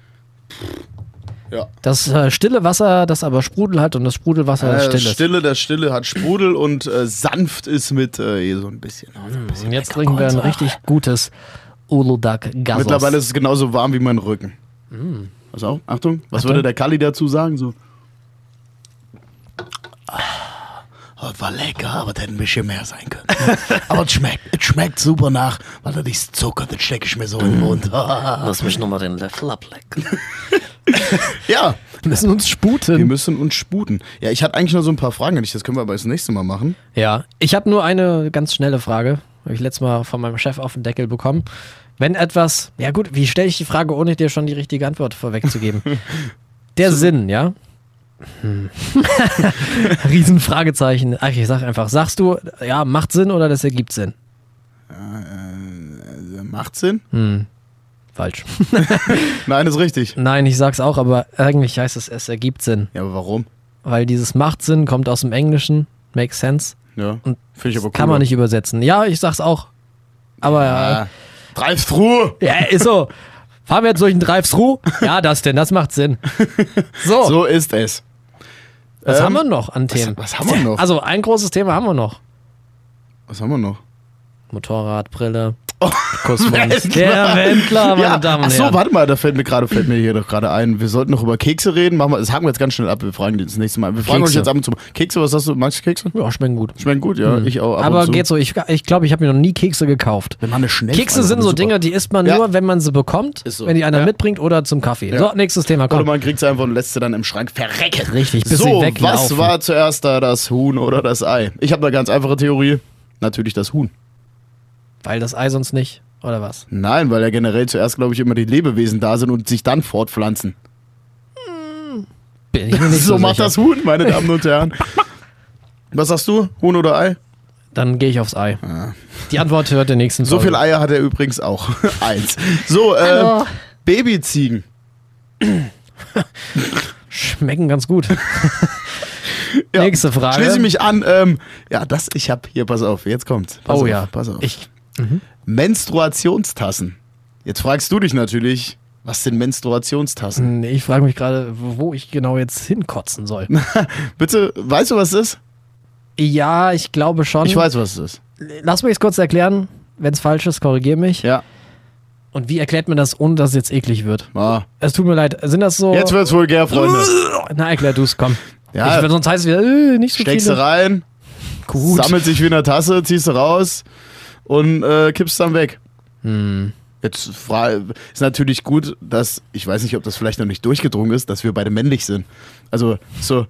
Speaker 1: Ja.
Speaker 2: Das stille Wasser, das aber Sprudel hat und das Sprudelwasser das still ist.
Speaker 1: Das Stille hat Sprudel und sanft ist mit so ein bisschen.
Speaker 2: Und jetzt trinken wir ein richtig gutes Uludag Gasos.
Speaker 1: Mittlerweile ist es genauso warm wie mein Rücken. Pass auf, Achtung, was
Speaker 2: Achtung.
Speaker 1: würde der Kalli dazu sagen? So. War lecker, aber das hätte ein bisschen mehr sein können. Aber es schmeckt super nach, weil das ist Zucker, das stecke ich mir so in den Mund.
Speaker 3: Lass mich nochmal den Löffel ablecken.
Speaker 1: Ja,
Speaker 2: Wir müssen uns
Speaker 1: wir
Speaker 2: sputen.
Speaker 1: müssen uns sputen. Ja, ich hatte eigentlich nur so ein paar Fragen an dich, das können wir aber das nächste Mal machen.
Speaker 2: Ja, ich habe nur eine ganz schnelle Frage. Habe ich letztes Mal von meinem Chef auf den Deckel bekommen. Wenn etwas, ja gut, wie stelle ich die Frage, ohne dir schon die richtige Antwort vorwegzugeben? Der Sinn, ja? Riesenfragezeichen. Ach, ich sag einfach, sagst du, ja, macht Sinn oder das ergibt Sinn?
Speaker 1: Macht Sinn?
Speaker 2: Falsch.
Speaker 1: Nein, ist richtig.
Speaker 2: Nein, ich sag's auch, aber eigentlich heißt es ergibt Sinn.
Speaker 1: Ja, aber warum?
Speaker 2: Weil dieses macht Sinn kommt aus dem Englischen, makes sense,
Speaker 1: Ja,
Speaker 2: und
Speaker 1: finde ich aber cool.
Speaker 2: kann man nicht übersetzen. Ja, ich sag's auch. Aber
Speaker 1: Ah, Drive-Thru!
Speaker 2: ja, ist so. Fahren wir jetzt durch den Drive-Thru? Ja, das macht Sinn. So,
Speaker 1: So ist es.
Speaker 2: was haben wir noch an Themen?
Speaker 1: Was haben wir noch?
Speaker 2: Also ein großes Thema haben wir noch.
Speaker 1: Was haben wir noch?
Speaker 2: Motorrad, Brille. Kuss von
Speaker 1: Wendler.
Speaker 2: der Wendler, meine Damen und
Speaker 1: Achso,
Speaker 2: Herren.
Speaker 1: warte mal, da fällt mir hier doch gerade ein. Wir sollten noch über Kekse reden. Das haken wir jetzt ganz schnell ab. Wir fragen die das nächste Mal. Wir fragen
Speaker 2: Kekse.
Speaker 1: euch jetzt ab und zu. Kekse, was hast du? Magst du Kekse?
Speaker 2: Ja, schmecken gut.
Speaker 1: Schmecken gut, ja. Ich auch. Ab
Speaker 2: Aber
Speaker 1: und zu.
Speaker 2: geht so, ich glaube, ich habe mir noch nie Kekse gekauft.
Speaker 1: Wenn man eine Schnellfrage
Speaker 2: Kekse sind so
Speaker 1: super.
Speaker 2: Dinge, die isst man
Speaker 1: Ja.
Speaker 2: nur, wenn man sie bekommt,
Speaker 1: Ist so.
Speaker 2: wenn die einer
Speaker 1: Ja.
Speaker 2: mitbringt oder zum Kaffee.
Speaker 1: Ja.
Speaker 2: So, nächstes Thema,
Speaker 1: Oder
Speaker 2: komm.
Speaker 1: man kriegt sie einfach und lässt sie dann im Schrank verrecken.
Speaker 2: Richtig, bis
Speaker 1: So,
Speaker 2: sie weglaufen.
Speaker 1: was war zuerst da, das Huhn oder das Ei? Ich habe eine ganz einfache Theorie. Natürlich das Huhn.
Speaker 2: Weil das Ei sonst nicht, oder was?
Speaker 1: Nein, weil ja generell zuerst, glaube ich, immer die Lebewesen da sind und sich dann fortpflanzen.
Speaker 2: Bin ich mir nicht
Speaker 1: So
Speaker 2: so
Speaker 1: macht
Speaker 2: sicher.
Speaker 1: das Huhn, meine Damen und Herren. Was sagst du? Huhn oder Ei?
Speaker 2: Dann gehe ich aufs Ei. Die Antwort hört der nächsten
Speaker 1: So
Speaker 2: Folge.
Speaker 1: viele Eier hat er übrigens auch. 1. So,
Speaker 2: Hallo.
Speaker 1: Babyziegen.
Speaker 2: Schmecken ganz gut.
Speaker 1: Ja,
Speaker 2: Nächste Frage.
Speaker 1: Schließe ich mich an. Ich habe hier, pass auf, jetzt kommt's. Pass
Speaker 2: Oh
Speaker 1: auf,
Speaker 2: ja.
Speaker 1: Pass auf.
Speaker 2: Ich,
Speaker 1: Menstruationstassen. Jetzt fragst du dich natürlich, was sind Menstruationstassen?
Speaker 2: ich frage mich gerade, wo ich genau jetzt hinkotzen soll.
Speaker 1: Bitte, weißt du, was es ist?
Speaker 2: Ja, ich glaube schon.
Speaker 1: Ich weiß, was es ist.
Speaker 2: Lass mich es kurz erklären. Wenn es falsch ist, korrigier mich.
Speaker 1: Ja.
Speaker 2: Und wie erklärt man das, ohne dass es jetzt eklig wird?
Speaker 1: Ah.
Speaker 2: Es tut mir leid. Sind das so...
Speaker 1: Jetzt wird's vulgär, Freunde.
Speaker 2: Na, erklär du es, komm.
Speaker 1: Ja.
Speaker 2: Sonst heißt es wieder, nicht so
Speaker 1: Steckst du
Speaker 2: viele.
Speaker 1: rein,
Speaker 2: Gut.
Speaker 1: sammelt sich wie in einer Tasse, ziehst du raus und kippst dann weg. Jetzt ist natürlich gut, dass, ich weiß nicht, ob das vielleicht noch nicht durchgedrungen ist, dass wir beide männlich sind. Also, so,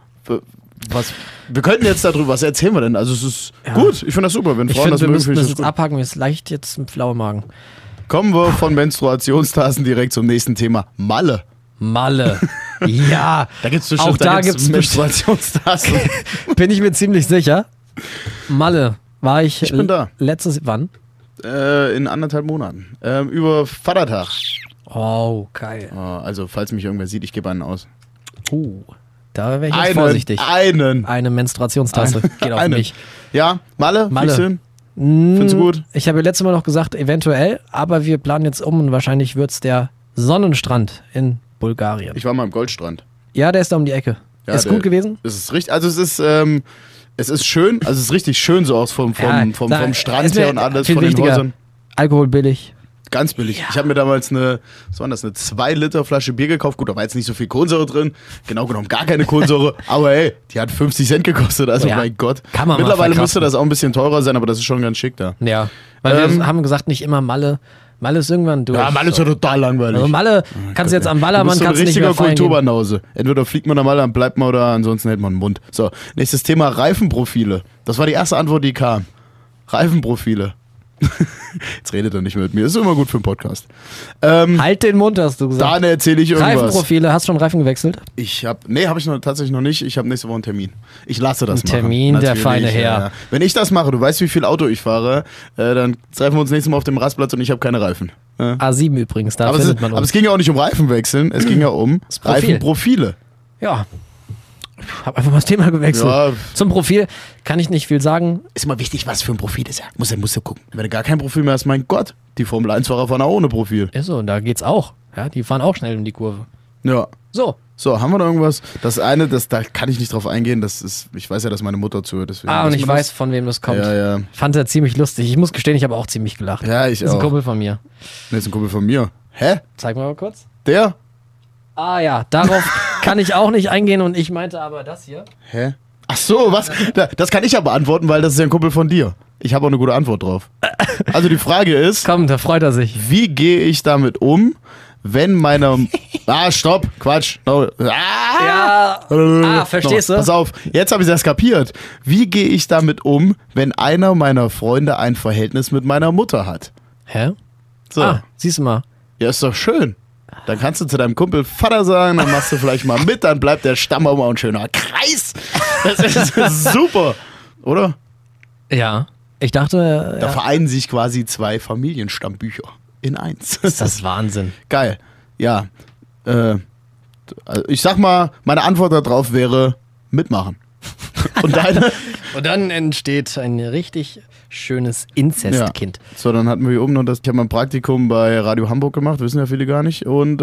Speaker 1: wir könnten jetzt darüber, was erzählen wir denn? Also, es ist gut, ich finde das super, wenn
Speaker 2: Ich
Speaker 1: Frauen
Speaker 2: finde,
Speaker 1: das
Speaker 2: wir
Speaker 1: mögen,
Speaker 2: müssen
Speaker 1: finde
Speaker 2: das
Speaker 1: ich
Speaker 2: jetzt
Speaker 1: das gut.
Speaker 2: abhaken. Mir ist leicht jetzt ein flauer Magen.
Speaker 1: Kommen wir von Menstruationstassen direkt zum nächsten Thema. Malle.
Speaker 2: Malle. Ja.
Speaker 1: Da gibt's
Speaker 2: Auch da gibt's
Speaker 1: Menstruationstassen.
Speaker 2: Bin ich mir ziemlich sicher. Malle. War ich,
Speaker 1: Ich bin da.
Speaker 2: letztes, wann?
Speaker 1: In 1,5 Monaten. Über Vatertag.
Speaker 2: Oh, geil.
Speaker 1: Also, falls mich irgendwer sieht, ich gebe einen aus.
Speaker 2: Da wäre ich jetzt vorsichtig.
Speaker 1: Einen.
Speaker 2: Eine Menstruationstasse. Geht auf
Speaker 1: Einen.
Speaker 2: mich.
Speaker 1: Ja, Malle,
Speaker 2: Malle.
Speaker 1: fliegst du hin? Findest du gut?
Speaker 2: Ich habe ja letztes Mal noch gesagt, eventuell, aber wir planen jetzt um und wahrscheinlich wird es der Sonnenstrand in Bulgarien.
Speaker 1: Ich war mal am Goldstrand.
Speaker 2: Ja, der ist da um die Ecke.
Speaker 1: Ja,
Speaker 2: ist gut gewesen?
Speaker 1: Es ist richtig, also es ist schön, also es ist richtig schön so aus vom Strand
Speaker 2: ist mir
Speaker 1: her und alles,
Speaker 2: viel
Speaker 1: von den
Speaker 2: wichtiger.
Speaker 1: Häusern.
Speaker 2: Alkohol billig.
Speaker 1: Ganz billig. Ich habe mir damals eine 2 Liter Flasche Bier gekauft. Gut, da war jetzt nicht so viel Kohlensäure drin. Genau genommen gar keine Kohlensäure. Aber ey, die hat 50 Cent gekostet. Also
Speaker 2: Ja,
Speaker 1: mein Gott.
Speaker 2: kann man mal
Speaker 1: Mittlerweile
Speaker 2: verkraften.
Speaker 1: müsste das auch ein bisschen teurer sein, aber das ist schon ganz schick da.
Speaker 2: Ja. Weil wir haben gesagt, nicht immer Malle. Malle ist irgendwann durch.
Speaker 1: Ja, Malle ist ja total langweilig.
Speaker 2: Also Malle kannst du jetzt am
Speaker 1: Du
Speaker 2: Ballermann
Speaker 1: bist so ein
Speaker 2: kannst du nicht mehr
Speaker 1: richtiger
Speaker 2: feiern gehen.
Speaker 1: Kulturbanause. Entweder fliegt man da mal, dann bleibt man oder ansonsten hält man den Mund. So, nächstes Thema, Reifenprofile. Das war die erste Antwort, die kam. Reifenprofile. Jetzt redet er nicht mehr mit mir. Ist immer gut für einen Podcast.
Speaker 2: Halt den Mund, hast du gesagt.
Speaker 1: Dann erzähle ich irgendwas.
Speaker 2: Reifenprofile, hast du schon Reifen gewechselt?
Speaker 1: Habe ich tatsächlich noch nicht. Ich habe nächste Woche einen Termin. Ich lasse das
Speaker 2: Ein
Speaker 1: machen.
Speaker 2: Termin, der
Speaker 1: Natürlich,
Speaker 2: feine Herr.
Speaker 1: Ja. Wenn ich das mache, du weißt, wie viel Auto ich fahre, dann treffen wir uns nächstes Mal auf dem Rastplatz und ich habe keine Reifen. Ja.
Speaker 2: A7 übrigens, da
Speaker 1: Aber,
Speaker 2: findet man uns.
Speaker 1: aber es ging ja auch nicht um Reifenwechseln, es ging ja um
Speaker 2: Profil.
Speaker 1: Reifenprofile.
Speaker 2: Ja. Hab einfach mal das Thema gewechselt.
Speaker 1: Ja.
Speaker 2: Zum Profil kann ich nicht viel sagen.
Speaker 1: Ist immer wichtig, was für ein Profil ist. Musst du gucken. Wenn du gar kein Profil mehr hast, mein Gott, die Formel-1-Fahrer fahren auch ohne Profil.
Speaker 2: Ist so, und da geht's auch. Ja, die fahren auch schnell um die Kurve.
Speaker 1: Ja.
Speaker 2: So.
Speaker 1: So, haben wir noch irgendwas? Das eine, da kann ich nicht drauf eingehen, ich weiß ja, dass meine Mutter zuhört. Deswegen
Speaker 2: Und
Speaker 1: lassen
Speaker 2: ich
Speaker 1: wir
Speaker 2: weiß, von wem das kommt.
Speaker 1: Ja, ja.
Speaker 2: Fand er ziemlich lustig. Ich muss gestehen, ich habe auch ziemlich gelacht.
Speaker 1: Ja, ich
Speaker 2: Das ist ein
Speaker 1: auch.
Speaker 2: Kumpel von mir.
Speaker 1: Nee, ist ein Kumpel von mir. Hä?
Speaker 2: Zeig mal kurz.
Speaker 1: Der?
Speaker 2: Ah ja, darauf kann ich auch nicht eingehen und ich meinte aber das hier.
Speaker 1: Hä? Ach so, was? Das kann ich ja beantworten, weil das ist ja ein Kumpel von dir. Ich habe auch eine gute Antwort drauf. Also die Frage ist,
Speaker 2: Komm, da freut er sich.
Speaker 1: wie gehe ich damit um, wenn meine... stopp, Quatsch. No.
Speaker 2: Ja. Verstehst du?
Speaker 1: Pass auf, jetzt habe ich das kapiert. Wie gehe ich damit um, wenn einer meiner Freunde ein Verhältnis mit meiner Mutter hat?
Speaker 2: Hä?
Speaker 1: So.
Speaker 2: Siehst du mal.
Speaker 1: Ja, ist doch schön. Dann kannst du zu deinem Kumpel Vater sagen, dann machst du vielleicht mal mit, dann bleibt der Stammbaum auch ein schöner Kreis. Das ist super, oder?
Speaker 2: Ja. Ich dachte,
Speaker 1: Da vereinen sich quasi 2 Familienstammbücher in eins.
Speaker 2: ist das Wahnsinn.
Speaker 1: Geil. Ja. Also ich sag mal, meine Antwort darauf wäre mitmachen. Und deine?
Speaker 2: Und dann entsteht ein richtig schönes Inzestkind.
Speaker 1: So, dann hatten wir hier oben noch das. Ich habe mal ein Praktikum bei Radio Hamburg gemacht, wissen ja viele gar nicht. Und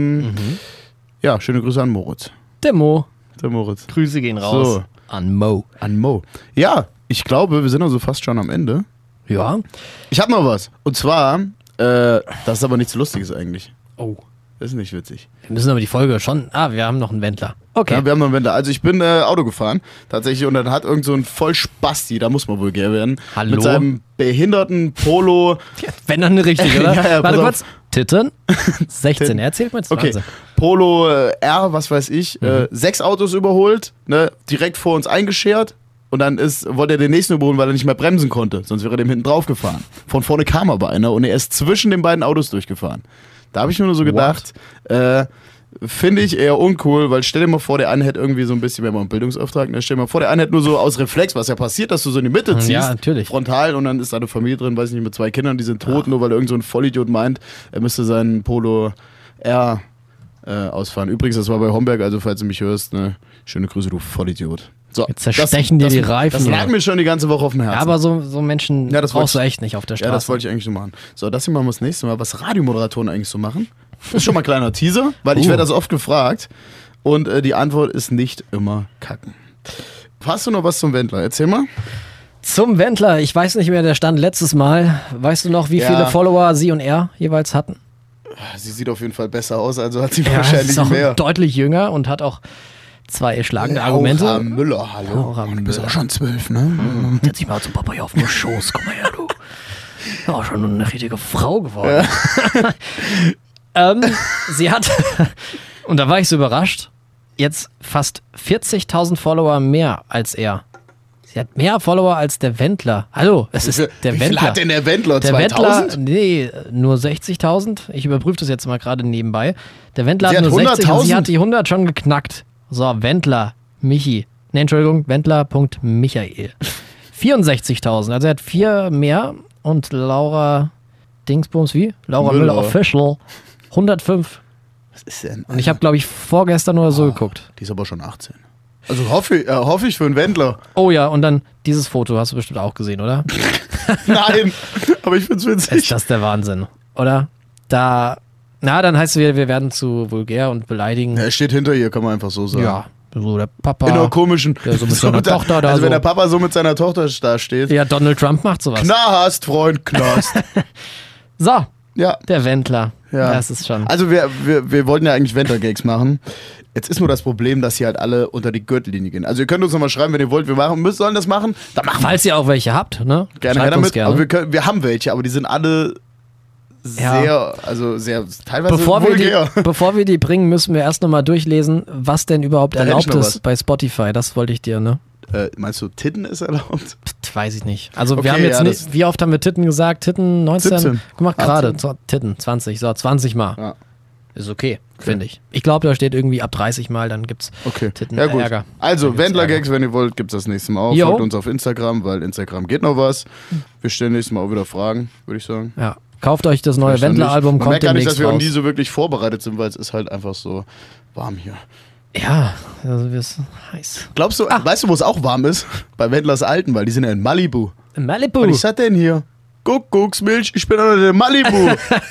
Speaker 1: ja, schöne Grüße an Moritz.
Speaker 2: Der Mo.
Speaker 1: Der Moritz.
Speaker 2: Grüße gehen raus.
Speaker 1: So.
Speaker 2: An Mo.
Speaker 1: An Mo. Ja, ich glaube, wir sind also fast schon am Ende.
Speaker 2: Ja.
Speaker 1: Ich habe noch was. Und zwar, das ist aber nichts Lustiges eigentlich.
Speaker 2: Oh.
Speaker 1: Das ist nicht witzig.
Speaker 2: Wir müssen aber die Folge schon. Wir haben noch einen Wendler. Okay.
Speaker 1: Ja, wir haben noch einen Wendler. Also ich bin Auto gefahren, tatsächlich, und dann hat irgend so ein Vollspasti, da muss man vulgär werden,
Speaker 2: Hallo?
Speaker 1: mit seinem behinderten Polo.
Speaker 2: Wenn dann eine richtige, oder?
Speaker 1: Ja,
Speaker 2: Warte
Speaker 1: pass
Speaker 2: kurz. Titten. 16,
Speaker 1: Titten.
Speaker 2: erzählt mir jetzt
Speaker 1: Okay,
Speaker 2: Wahnsinn.
Speaker 1: Polo R, was weiß ich, 6 Autos überholt, ne, direkt vor uns eingeschert. Und dann wollte er den nächsten überholen, weil er nicht mehr bremsen konnte. Sonst wäre er dem hinten drauf gefahren. Von vorne kam aber einer und er ist zwischen den beiden Autos durchgefahren. Da habe ich mir nur so gedacht, finde ich eher uncool, weil stell dir mal vor, der eine hätte irgendwie so ein bisschen, wir haben einen Bildungsauftrag, ne? Stell dir mal vor, der eine hätte nur so aus Reflex, was ja passiert, dass du so in die Mitte ziehst,
Speaker 2: Ja, natürlich.
Speaker 1: frontal, und dann ist da eine Familie drin, weiß ich nicht, mit 2 Kindern, die sind tot, nur weil irgend so ein Vollidiot meint, er müsste seinen Polo R ausfahren. Übrigens, das war bei Homberg, also falls du mich hörst, ne, schöne Grüße, du Vollidiot. So,
Speaker 2: Jetzt zerstechen dir die Reifen.
Speaker 1: Das lag
Speaker 2: hier.
Speaker 1: mir schon die ganze Woche auf dem Herzen.
Speaker 2: Ja, aber so Menschen
Speaker 1: Ja, das
Speaker 2: brauchst du
Speaker 1: wollte
Speaker 2: echt nicht auf der Straße.
Speaker 1: Ja, das wollte ich eigentlich so machen. So, das hier machen wir das nächste Mal, was Radiomoderatoren eigentlich so machen. Das ist schon mal ein kleiner Teaser, weil ich werde das oft gefragt und die Antwort ist nicht immer kacken. Hast du noch was zum Wendler? Erzähl mal.
Speaker 2: Zum Wendler, ich weiß nicht mehr, der stand letztes Mal. Weißt du noch, wie
Speaker 1: Ja.
Speaker 2: viele Follower sie und er jeweils hatten?
Speaker 1: Sie sieht auf jeden Fall besser aus, also hat sie
Speaker 2: Ja,
Speaker 1: wahrscheinlich
Speaker 2: ist auch
Speaker 1: mehr.
Speaker 2: deutlich jünger und hat auch 2 schlagende Argumente.
Speaker 1: Laura Müller, hallo.
Speaker 2: Laura
Speaker 1: Du bist
Speaker 2: Müller.
Speaker 1: auch schon 12, ne?
Speaker 3: Setz dich mal zum Papa hier auf den Schoß. Komm mal her, du. Ja, schon eine richtige Frau geworden.
Speaker 2: Sie hat, und da war ich so überrascht, jetzt fast 40.000 Follower mehr als er. Sie hat mehr Follower als der Wendler. Hallo, es ist der
Speaker 1: Wie viel
Speaker 2: Wendler.
Speaker 1: hat denn der Wendler?
Speaker 2: Der
Speaker 1: 2000?
Speaker 2: Wendler, nee, nur 60.000. Ich überprüfe das jetzt mal gerade nebenbei. Der Wendler
Speaker 1: Sie
Speaker 2: hat
Speaker 1: hat
Speaker 2: nur 60 und sie
Speaker 1: 100.000.
Speaker 2: hat die 100 schon geknackt. So, Wendler, Michi. Ne, Entschuldigung, Wendler.Michael. 64.000, also er hat 4 mehr. Und Laura Dingsbums, wie? Laura Müller Official, 105.
Speaker 1: Was ist denn?
Speaker 2: Und ich habe, glaube ich, vorgestern oder so geguckt.
Speaker 1: Die ist aber schon 18. Also hoffe ich für einen Wendler.
Speaker 2: Oh ja, und dann dieses Foto hast du bestimmt auch gesehen, oder?
Speaker 1: Nein, aber ich find's
Speaker 2: Ist
Speaker 1: witzig.
Speaker 2: das der Wahnsinn, oder? Dann heißt es wieder, wir werden zu vulgär und beleidigen.
Speaker 1: Er steht hinter ihr, kann man einfach so sagen.
Speaker 2: Ja, so der Papa.
Speaker 1: In einer komischen.
Speaker 2: Der so mit seiner Tochter da
Speaker 1: Also
Speaker 2: so.
Speaker 1: wenn der Papa so mit seiner Tochter da steht.
Speaker 2: Ja, Donald Trump macht sowas.
Speaker 1: Knast, Freund, Knast.
Speaker 2: So,
Speaker 1: Ja.
Speaker 2: der Wendler.
Speaker 1: Ja.
Speaker 2: Das ist schon.
Speaker 1: Also wir wollten ja eigentlich Wendler-Gags machen. Jetzt ist nur das Problem, dass sie halt alle unter die Gürtellinie gehen. Also ihr könnt uns nochmal schreiben, wenn ihr wollt, sollen das machen. Dann machen wir
Speaker 2: Falls ihr auch welche habt, ne?
Speaker 1: gerne
Speaker 2: Schreibt
Speaker 1: her
Speaker 2: uns
Speaker 1: damit.
Speaker 2: gerne.
Speaker 1: Aber wir haben welche, aber die sind alle sehr, teilweise vulgär.
Speaker 2: Bevor wir die bringen, müssen wir erst nochmal durchlesen, was denn überhaupt
Speaker 1: Da hätte
Speaker 2: erlaubt
Speaker 1: ich noch was.
Speaker 2: ist bei Spotify. Das wollte ich dir, ne?
Speaker 1: Meinst du, Titten ist erlaubt?
Speaker 2: Weiß ich nicht. Also
Speaker 1: Okay,
Speaker 2: wir haben jetzt
Speaker 1: ja,
Speaker 2: nicht, wie oft haben wir Titten gesagt? Titten 19?
Speaker 1: 17.
Speaker 2: Guck mal, gerade.
Speaker 1: 18.
Speaker 2: So, Titten 20. So, 20 Mal.
Speaker 1: Ja.
Speaker 2: Ist okay, finde ich. Ich glaube, da steht irgendwie ab 30 Mal, dann gibt's
Speaker 1: Okay.
Speaker 2: Titten
Speaker 1: Ja, gut.
Speaker 2: Ärger.
Speaker 1: Also,
Speaker 2: Dann gibt's
Speaker 1: Wendler-Gags, wenn ihr wollt, gibt's das nächste Mal auch.
Speaker 2: Jo.
Speaker 1: Folgt uns auf Instagram, weil Instagram geht noch was. Wir stellen nächstes Mal auch wieder Fragen, würde ich sagen.
Speaker 2: Ja. Kauft euch das neue
Speaker 1: Vielleicht dann nicht.
Speaker 2: Wendler-Album,
Speaker 1: Man
Speaker 2: kommt
Speaker 1: merkt gar nicht, dass
Speaker 2: demnächst
Speaker 1: wir auch
Speaker 2: raus.
Speaker 1: nie so wirklich vorbereitet sind, weil es ist halt einfach so warm hier.
Speaker 2: Ja, also wir sind heiß.
Speaker 1: Glaubst du, weißt du, wo es auch warm ist? Bei Wendlers Alten, weil die sind ja in Malibu.
Speaker 2: Malibu.
Speaker 1: Was ist das denn hier? Kuckucksmilch, ich bin an der Malibu.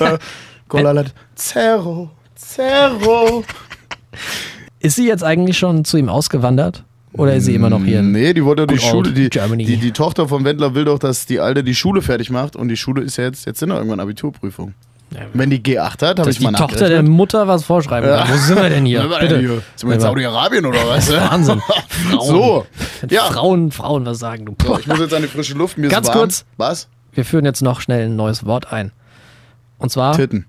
Speaker 1: Cola Zero.
Speaker 2: Ist sie jetzt eigentlich schon zu ihm ausgewandert? Oder ist sie immer noch hier?
Speaker 1: Nee, die wollte die
Speaker 2: Good
Speaker 1: Schule,
Speaker 2: old Germany.
Speaker 1: die Tochter vom Wendler will doch, dass die Alte die Schule fertig macht und die Schule ist ja jetzt sind doch irgendwann Abiturprüfung.
Speaker 2: Ja,
Speaker 1: Wenn die G8 hat, habe
Speaker 2: dass
Speaker 1: ich
Speaker 2: die
Speaker 1: mal
Speaker 2: Tochter der
Speaker 1: nachgerechnet.
Speaker 2: Mutter was vorschreiben kann. Wo sind wir denn hier?
Speaker 1: Wo sind wir
Speaker 2: Bitte.
Speaker 1: denn hier? Sind wir in Saudi-Arabien oder was?
Speaker 2: Wahnsinn.
Speaker 1: So, ja.
Speaker 2: Frauen was sagen, du.
Speaker 1: So, ich muss jetzt an die frische Luft, mir
Speaker 2: Ganz
Speaker 1: ist warm.
Speaker 2: kurz.
Speaker 1: Was?
Speaker 2: Wir führen jetzt noch schnell ein neues Wort ein. Und zwar
Speaker 1: Titten.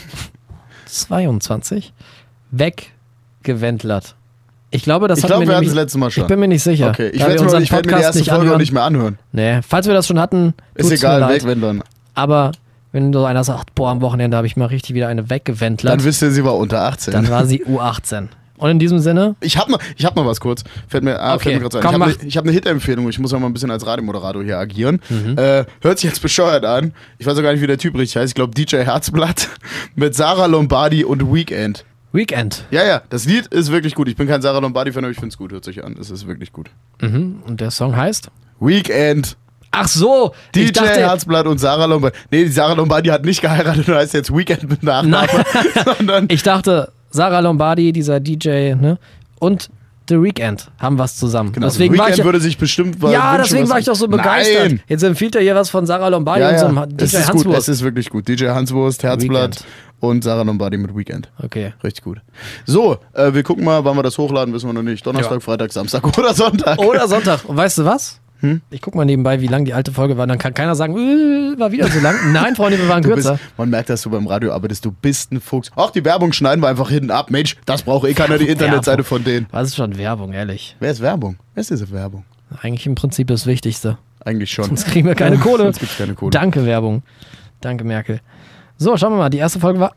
Speaker 2: 22. Weggewendlert. Ich glaube, das
Speaker 1: Ich
Speaker 2: hatten
Speaker 1: glaube, wir hatten
Speaker 2: nämlich-
Speaker 1: es letztes Mal schon.
Speaker 2: Ich bin mir nicht sicher.
Speaker 1: Okay, ich
Speaker 2: Da wir
Speaker 1: werde
Speaker 2: unseren
Speaker 1: mir die
Speaker 2: Podcast
Speaker 1: erste
Speaker 2: nicht
Speaker 1: Folge auch
Speaker 2: anhören.
Speaker 1: nicht mehr anhören.
Speaker 2: Nee, falls wir das schon hatten,
Speaker 1: Ist
Speaker 2: tut's
Speaker 1: egal,
Speaker 2: mir leid.
Speaker 1: wegwendern.
Speaker 2: Aber wenn so einer sagt, boah, am Wochenende habe ich mal richtig wieder eine weggewendlert,
Speaker 1: Dann wisst ihr, sie war unter 18.
Speaker 2: dann war sie U18. Und in diesem Sinne,
Speaker 1: Ich hab noch was kurz. Fällt mir
Speaker 2: Okay,
Speaker 1: gerade so ein.
Speaker 2: komm, mach.
Speaker 1: Ich habe eine Hit-Empfehlung. Ich muss ja mal ein bisschen als Radiomoderator hier agieren.
Speaker 2: Mhm.
Speaker 1: Hört sich jetzt bescheuert an. Ich weiß auch gar nicht, wie der Typ richtig heißt. Ich glaube DJ Herzblatt mit Sarah Lombardi und Weekend.
Speaker 2: Weekend.
Speaker 1: Ja, das Lied ist wirklich gut. Ich bin kein Sarah Lombardi-Fan, aber ich finde es gut. Hört sich an. Es ist wirklich gut.
Speaker 2: Und der Song heißt?
Speaker 1: Weekend.
Speaker 2: Ach so,
Speaker 1: DJ
Speaker 2: ich dachte,
Speaker 1: Herzblatt und Sarah Lombardi. Nee, die Sarah Lombardi hat nicht geheiratet und heißt jetzt Weekend mit Nachname. Sondern
Speaker 2: ich dachte, Sarah Lombardi, dieser DJ, ne? Und The Weeknd haben was zusammen.
Speaker 1: Genau,
Speaker 2: Deswegen
Speaker 1: Weekend
Speaker 2: war ich,
Speaker 1: würde sich bestimmt
Speaker 2: deswegen war ich doch so begeistert.
Speaker 1: Nein.
Speaker 2: Jetzt empfiehlt er hier was von Sarah Lombardi
Speaker 1: Ja,
Speaker 2: und so
Speaker 1: ja.
Speaker 2: einem
Speaker 1: Es
Speaker 2: DJ
Speaker 1: ist gut, es
Speaker 2: Hanswurst.
Speaker 1: ist wirklich gut. DJ Hanswurst, Herzblatt
Speaker 2: Weekend.
Speaker 1: und Sarah Lombardi mit Weekend.
Speaker 2: Okay.
Speaker 1: Richtig gut. So, wir gucken mal, wann wir das hochladen, wissen wir noch nicht. Donnerstag,
Speaker 2: Ja.
Speaker 1: Freitag, Samstag oder Sonntag.
Speaker 2: Oder Sonntag. Und weißt du was? Ich guck mal nebenbei, wie lang die alte Folge war. Dann kann keiner sagen, war wieder so lang. Nein, Freunde, wir waren kürzer.
Speaker 1: Man merkt, dass du beim Radio arbeitest. Du bist ein Fuchs. Ach, die Werbung schneiden wir einfach hinten ab. Mensch, das braucht eh keiner, die Internetseite von denen.
Speaker 2: Was ist schon Werbung, ehrlich?
Speaker 1: Wer ist Werbung? Wer ist diese Werbung?
Speaker 2: Eigentlich im Prinzip das Wichtigste.
Speaker 1: Eigentlich schon.
Speaker 2: Sonst kriegen wir keine Kohle.
Speaker 1: Sonst gibt's keine Kohle.
Speaker 2: Danke, Werbung. Danke, Merkel. So, schauen wir mal. Die erste Folge war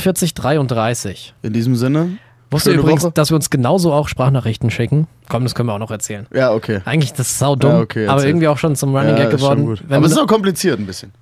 Speaker 2: 48:33.
Speaker 1: In diesem Sinne.
Speaker 2: Wusstest du
Speaker 1: schöne
Speaker 2: übrigens,
Speaker 1: Woche.
Speaker 2: dass wir uns genauso auch Sprachnachrichten schicken? Komm, das können wir auch noch erzählen.
Speaker 1: Ja, okay.
Speaker 2: Eigentlich, das ist sau dumm,
Speaker 1: Ja, okay,
Speaker 2: aber
Speaker 1: erzähl.
Speaker 2: irgendwie auch schon zum Running
Speaker 1: Ja,
Speaker 2: Gag
Speaker 1: ist schon
Speaker 2: geworden.
Speaker 1: gut.
Speaker 2: Wenn
Speaker 1: Aber
Speaker 2: wir-
Speaker 1: es ist auch kompliziert ein bisschen.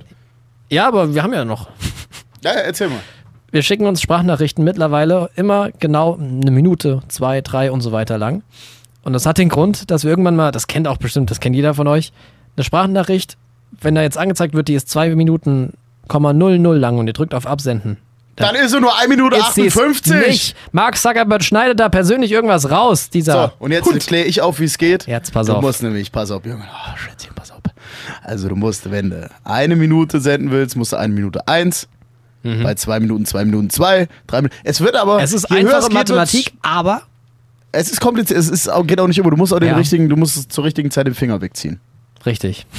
Speaker 2: Ja, aber wir haben ja noch.
Speaker 1: Ja, erzähl mal.
Speaker 2: Wir schicken uns Sprachnachrichten mittlerweile immer genau 1 Minute, 2, 3 und so weiter lang. Und das hat den Grund, dass wir irgendwann mal, das kennt auch bestimmt, das kennt jeder von euch, eine Sprachnachricht, wenn da jetzt angezeigt wird, die ist 2 Minuten, 00 lang und ihr drückt auf Absenden.
Speaker 1: Dann ist es nur 1 Minute
Speaker 2: Ist sie's
Speaker 1: 58.
Speaker 2: nicht. Mark Zuckerberg schneidet da persönlich irgendwas raus, dieser
Speaker 1: So, und jetzt kläre ich auf, wie es geht.
Speaker 2: Jetzt pass
Speaker 1: du
Speaker 2: auf.
Speaker 1: musst nämlich, pass auf, Junge. Oh, Schätzchen, pass auf. Also du musst, wenn du 1 Minute senden willst, musst du 1 Minute 1. Bei 2 Minuten 2 Minuten 2. 3 Minuten. Es wird aber.
Speaker 2: Es ist
Speaker 1: je höher
Speaker 2: einfache
Speaker 1: es geht,
Speaker 2: Mathematik, aber
Speaker 1: Es ist kompliziert. Es ist auch, geht auch nicht immer. Du musst auch den
Speaker 2: Ja.
Speaker 1: richtigen, du musst es zur richtigen Zeit den Finger wegziehen.
Speaker 2: richtig.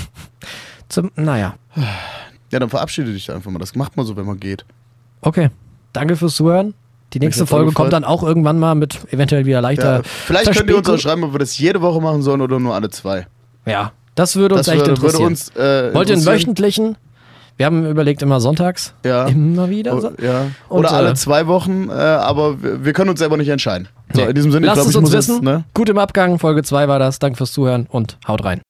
Speaker 2: Naja,
Speaker 1: Ja, dann verabschiede dich einfach mal. Das macht man so, wenn man geht.
Speaker 2: okay. Danke fürs Zuhören. Die nächste
Speaker 1: hat's voll
Speaker 2: Folge
Speaker 1: gefreut.
Speaker 2: kommt dann auch irgendwann mal mit eventuell wieder leichter.
Speaker 1: Ja, vielleicht könnt ihr uns auch
Speaker 2: Verspätung.
Speaker 1: schreiben, ob wir das jede Woche machen sollen oder nur alle 2.
Speaker 2: Ja, das würde uns
Speaker 1: Das
Speaker 2: echt
Speaker 1: würde
Speaker 2: interessieren.
Speaker 1: uns
Speaker 2: Wollt ihr einen
Speaker 1: interessieren.
Speaker 2: wöchentlichen? Wir haben überlegt, immer sonntags.
Speaker 1: Ja.
Speaker 2: Immer wieder. So.
Speaker 1: Ja.
Speaker 2: Und,
Speaker 1: Oder alle 2 Wochen, aber wir können uns selber nicht entscheiden. So,
Speaker 2: Nee.
Speaker 1: in diesem Sinne,
Speaker 2: Lasst
Speaker 1: ich
Speaker 2: es
Speaker 1: glaube, ich
Speaker 2: uns
Speaker 1: muss
Speaker 2: wissen.
Speaker 1: jetzt, ne?
Speaker 2: Gut im Abgang, Folge 2 war das. Danke fürs Zuhören und haut rein.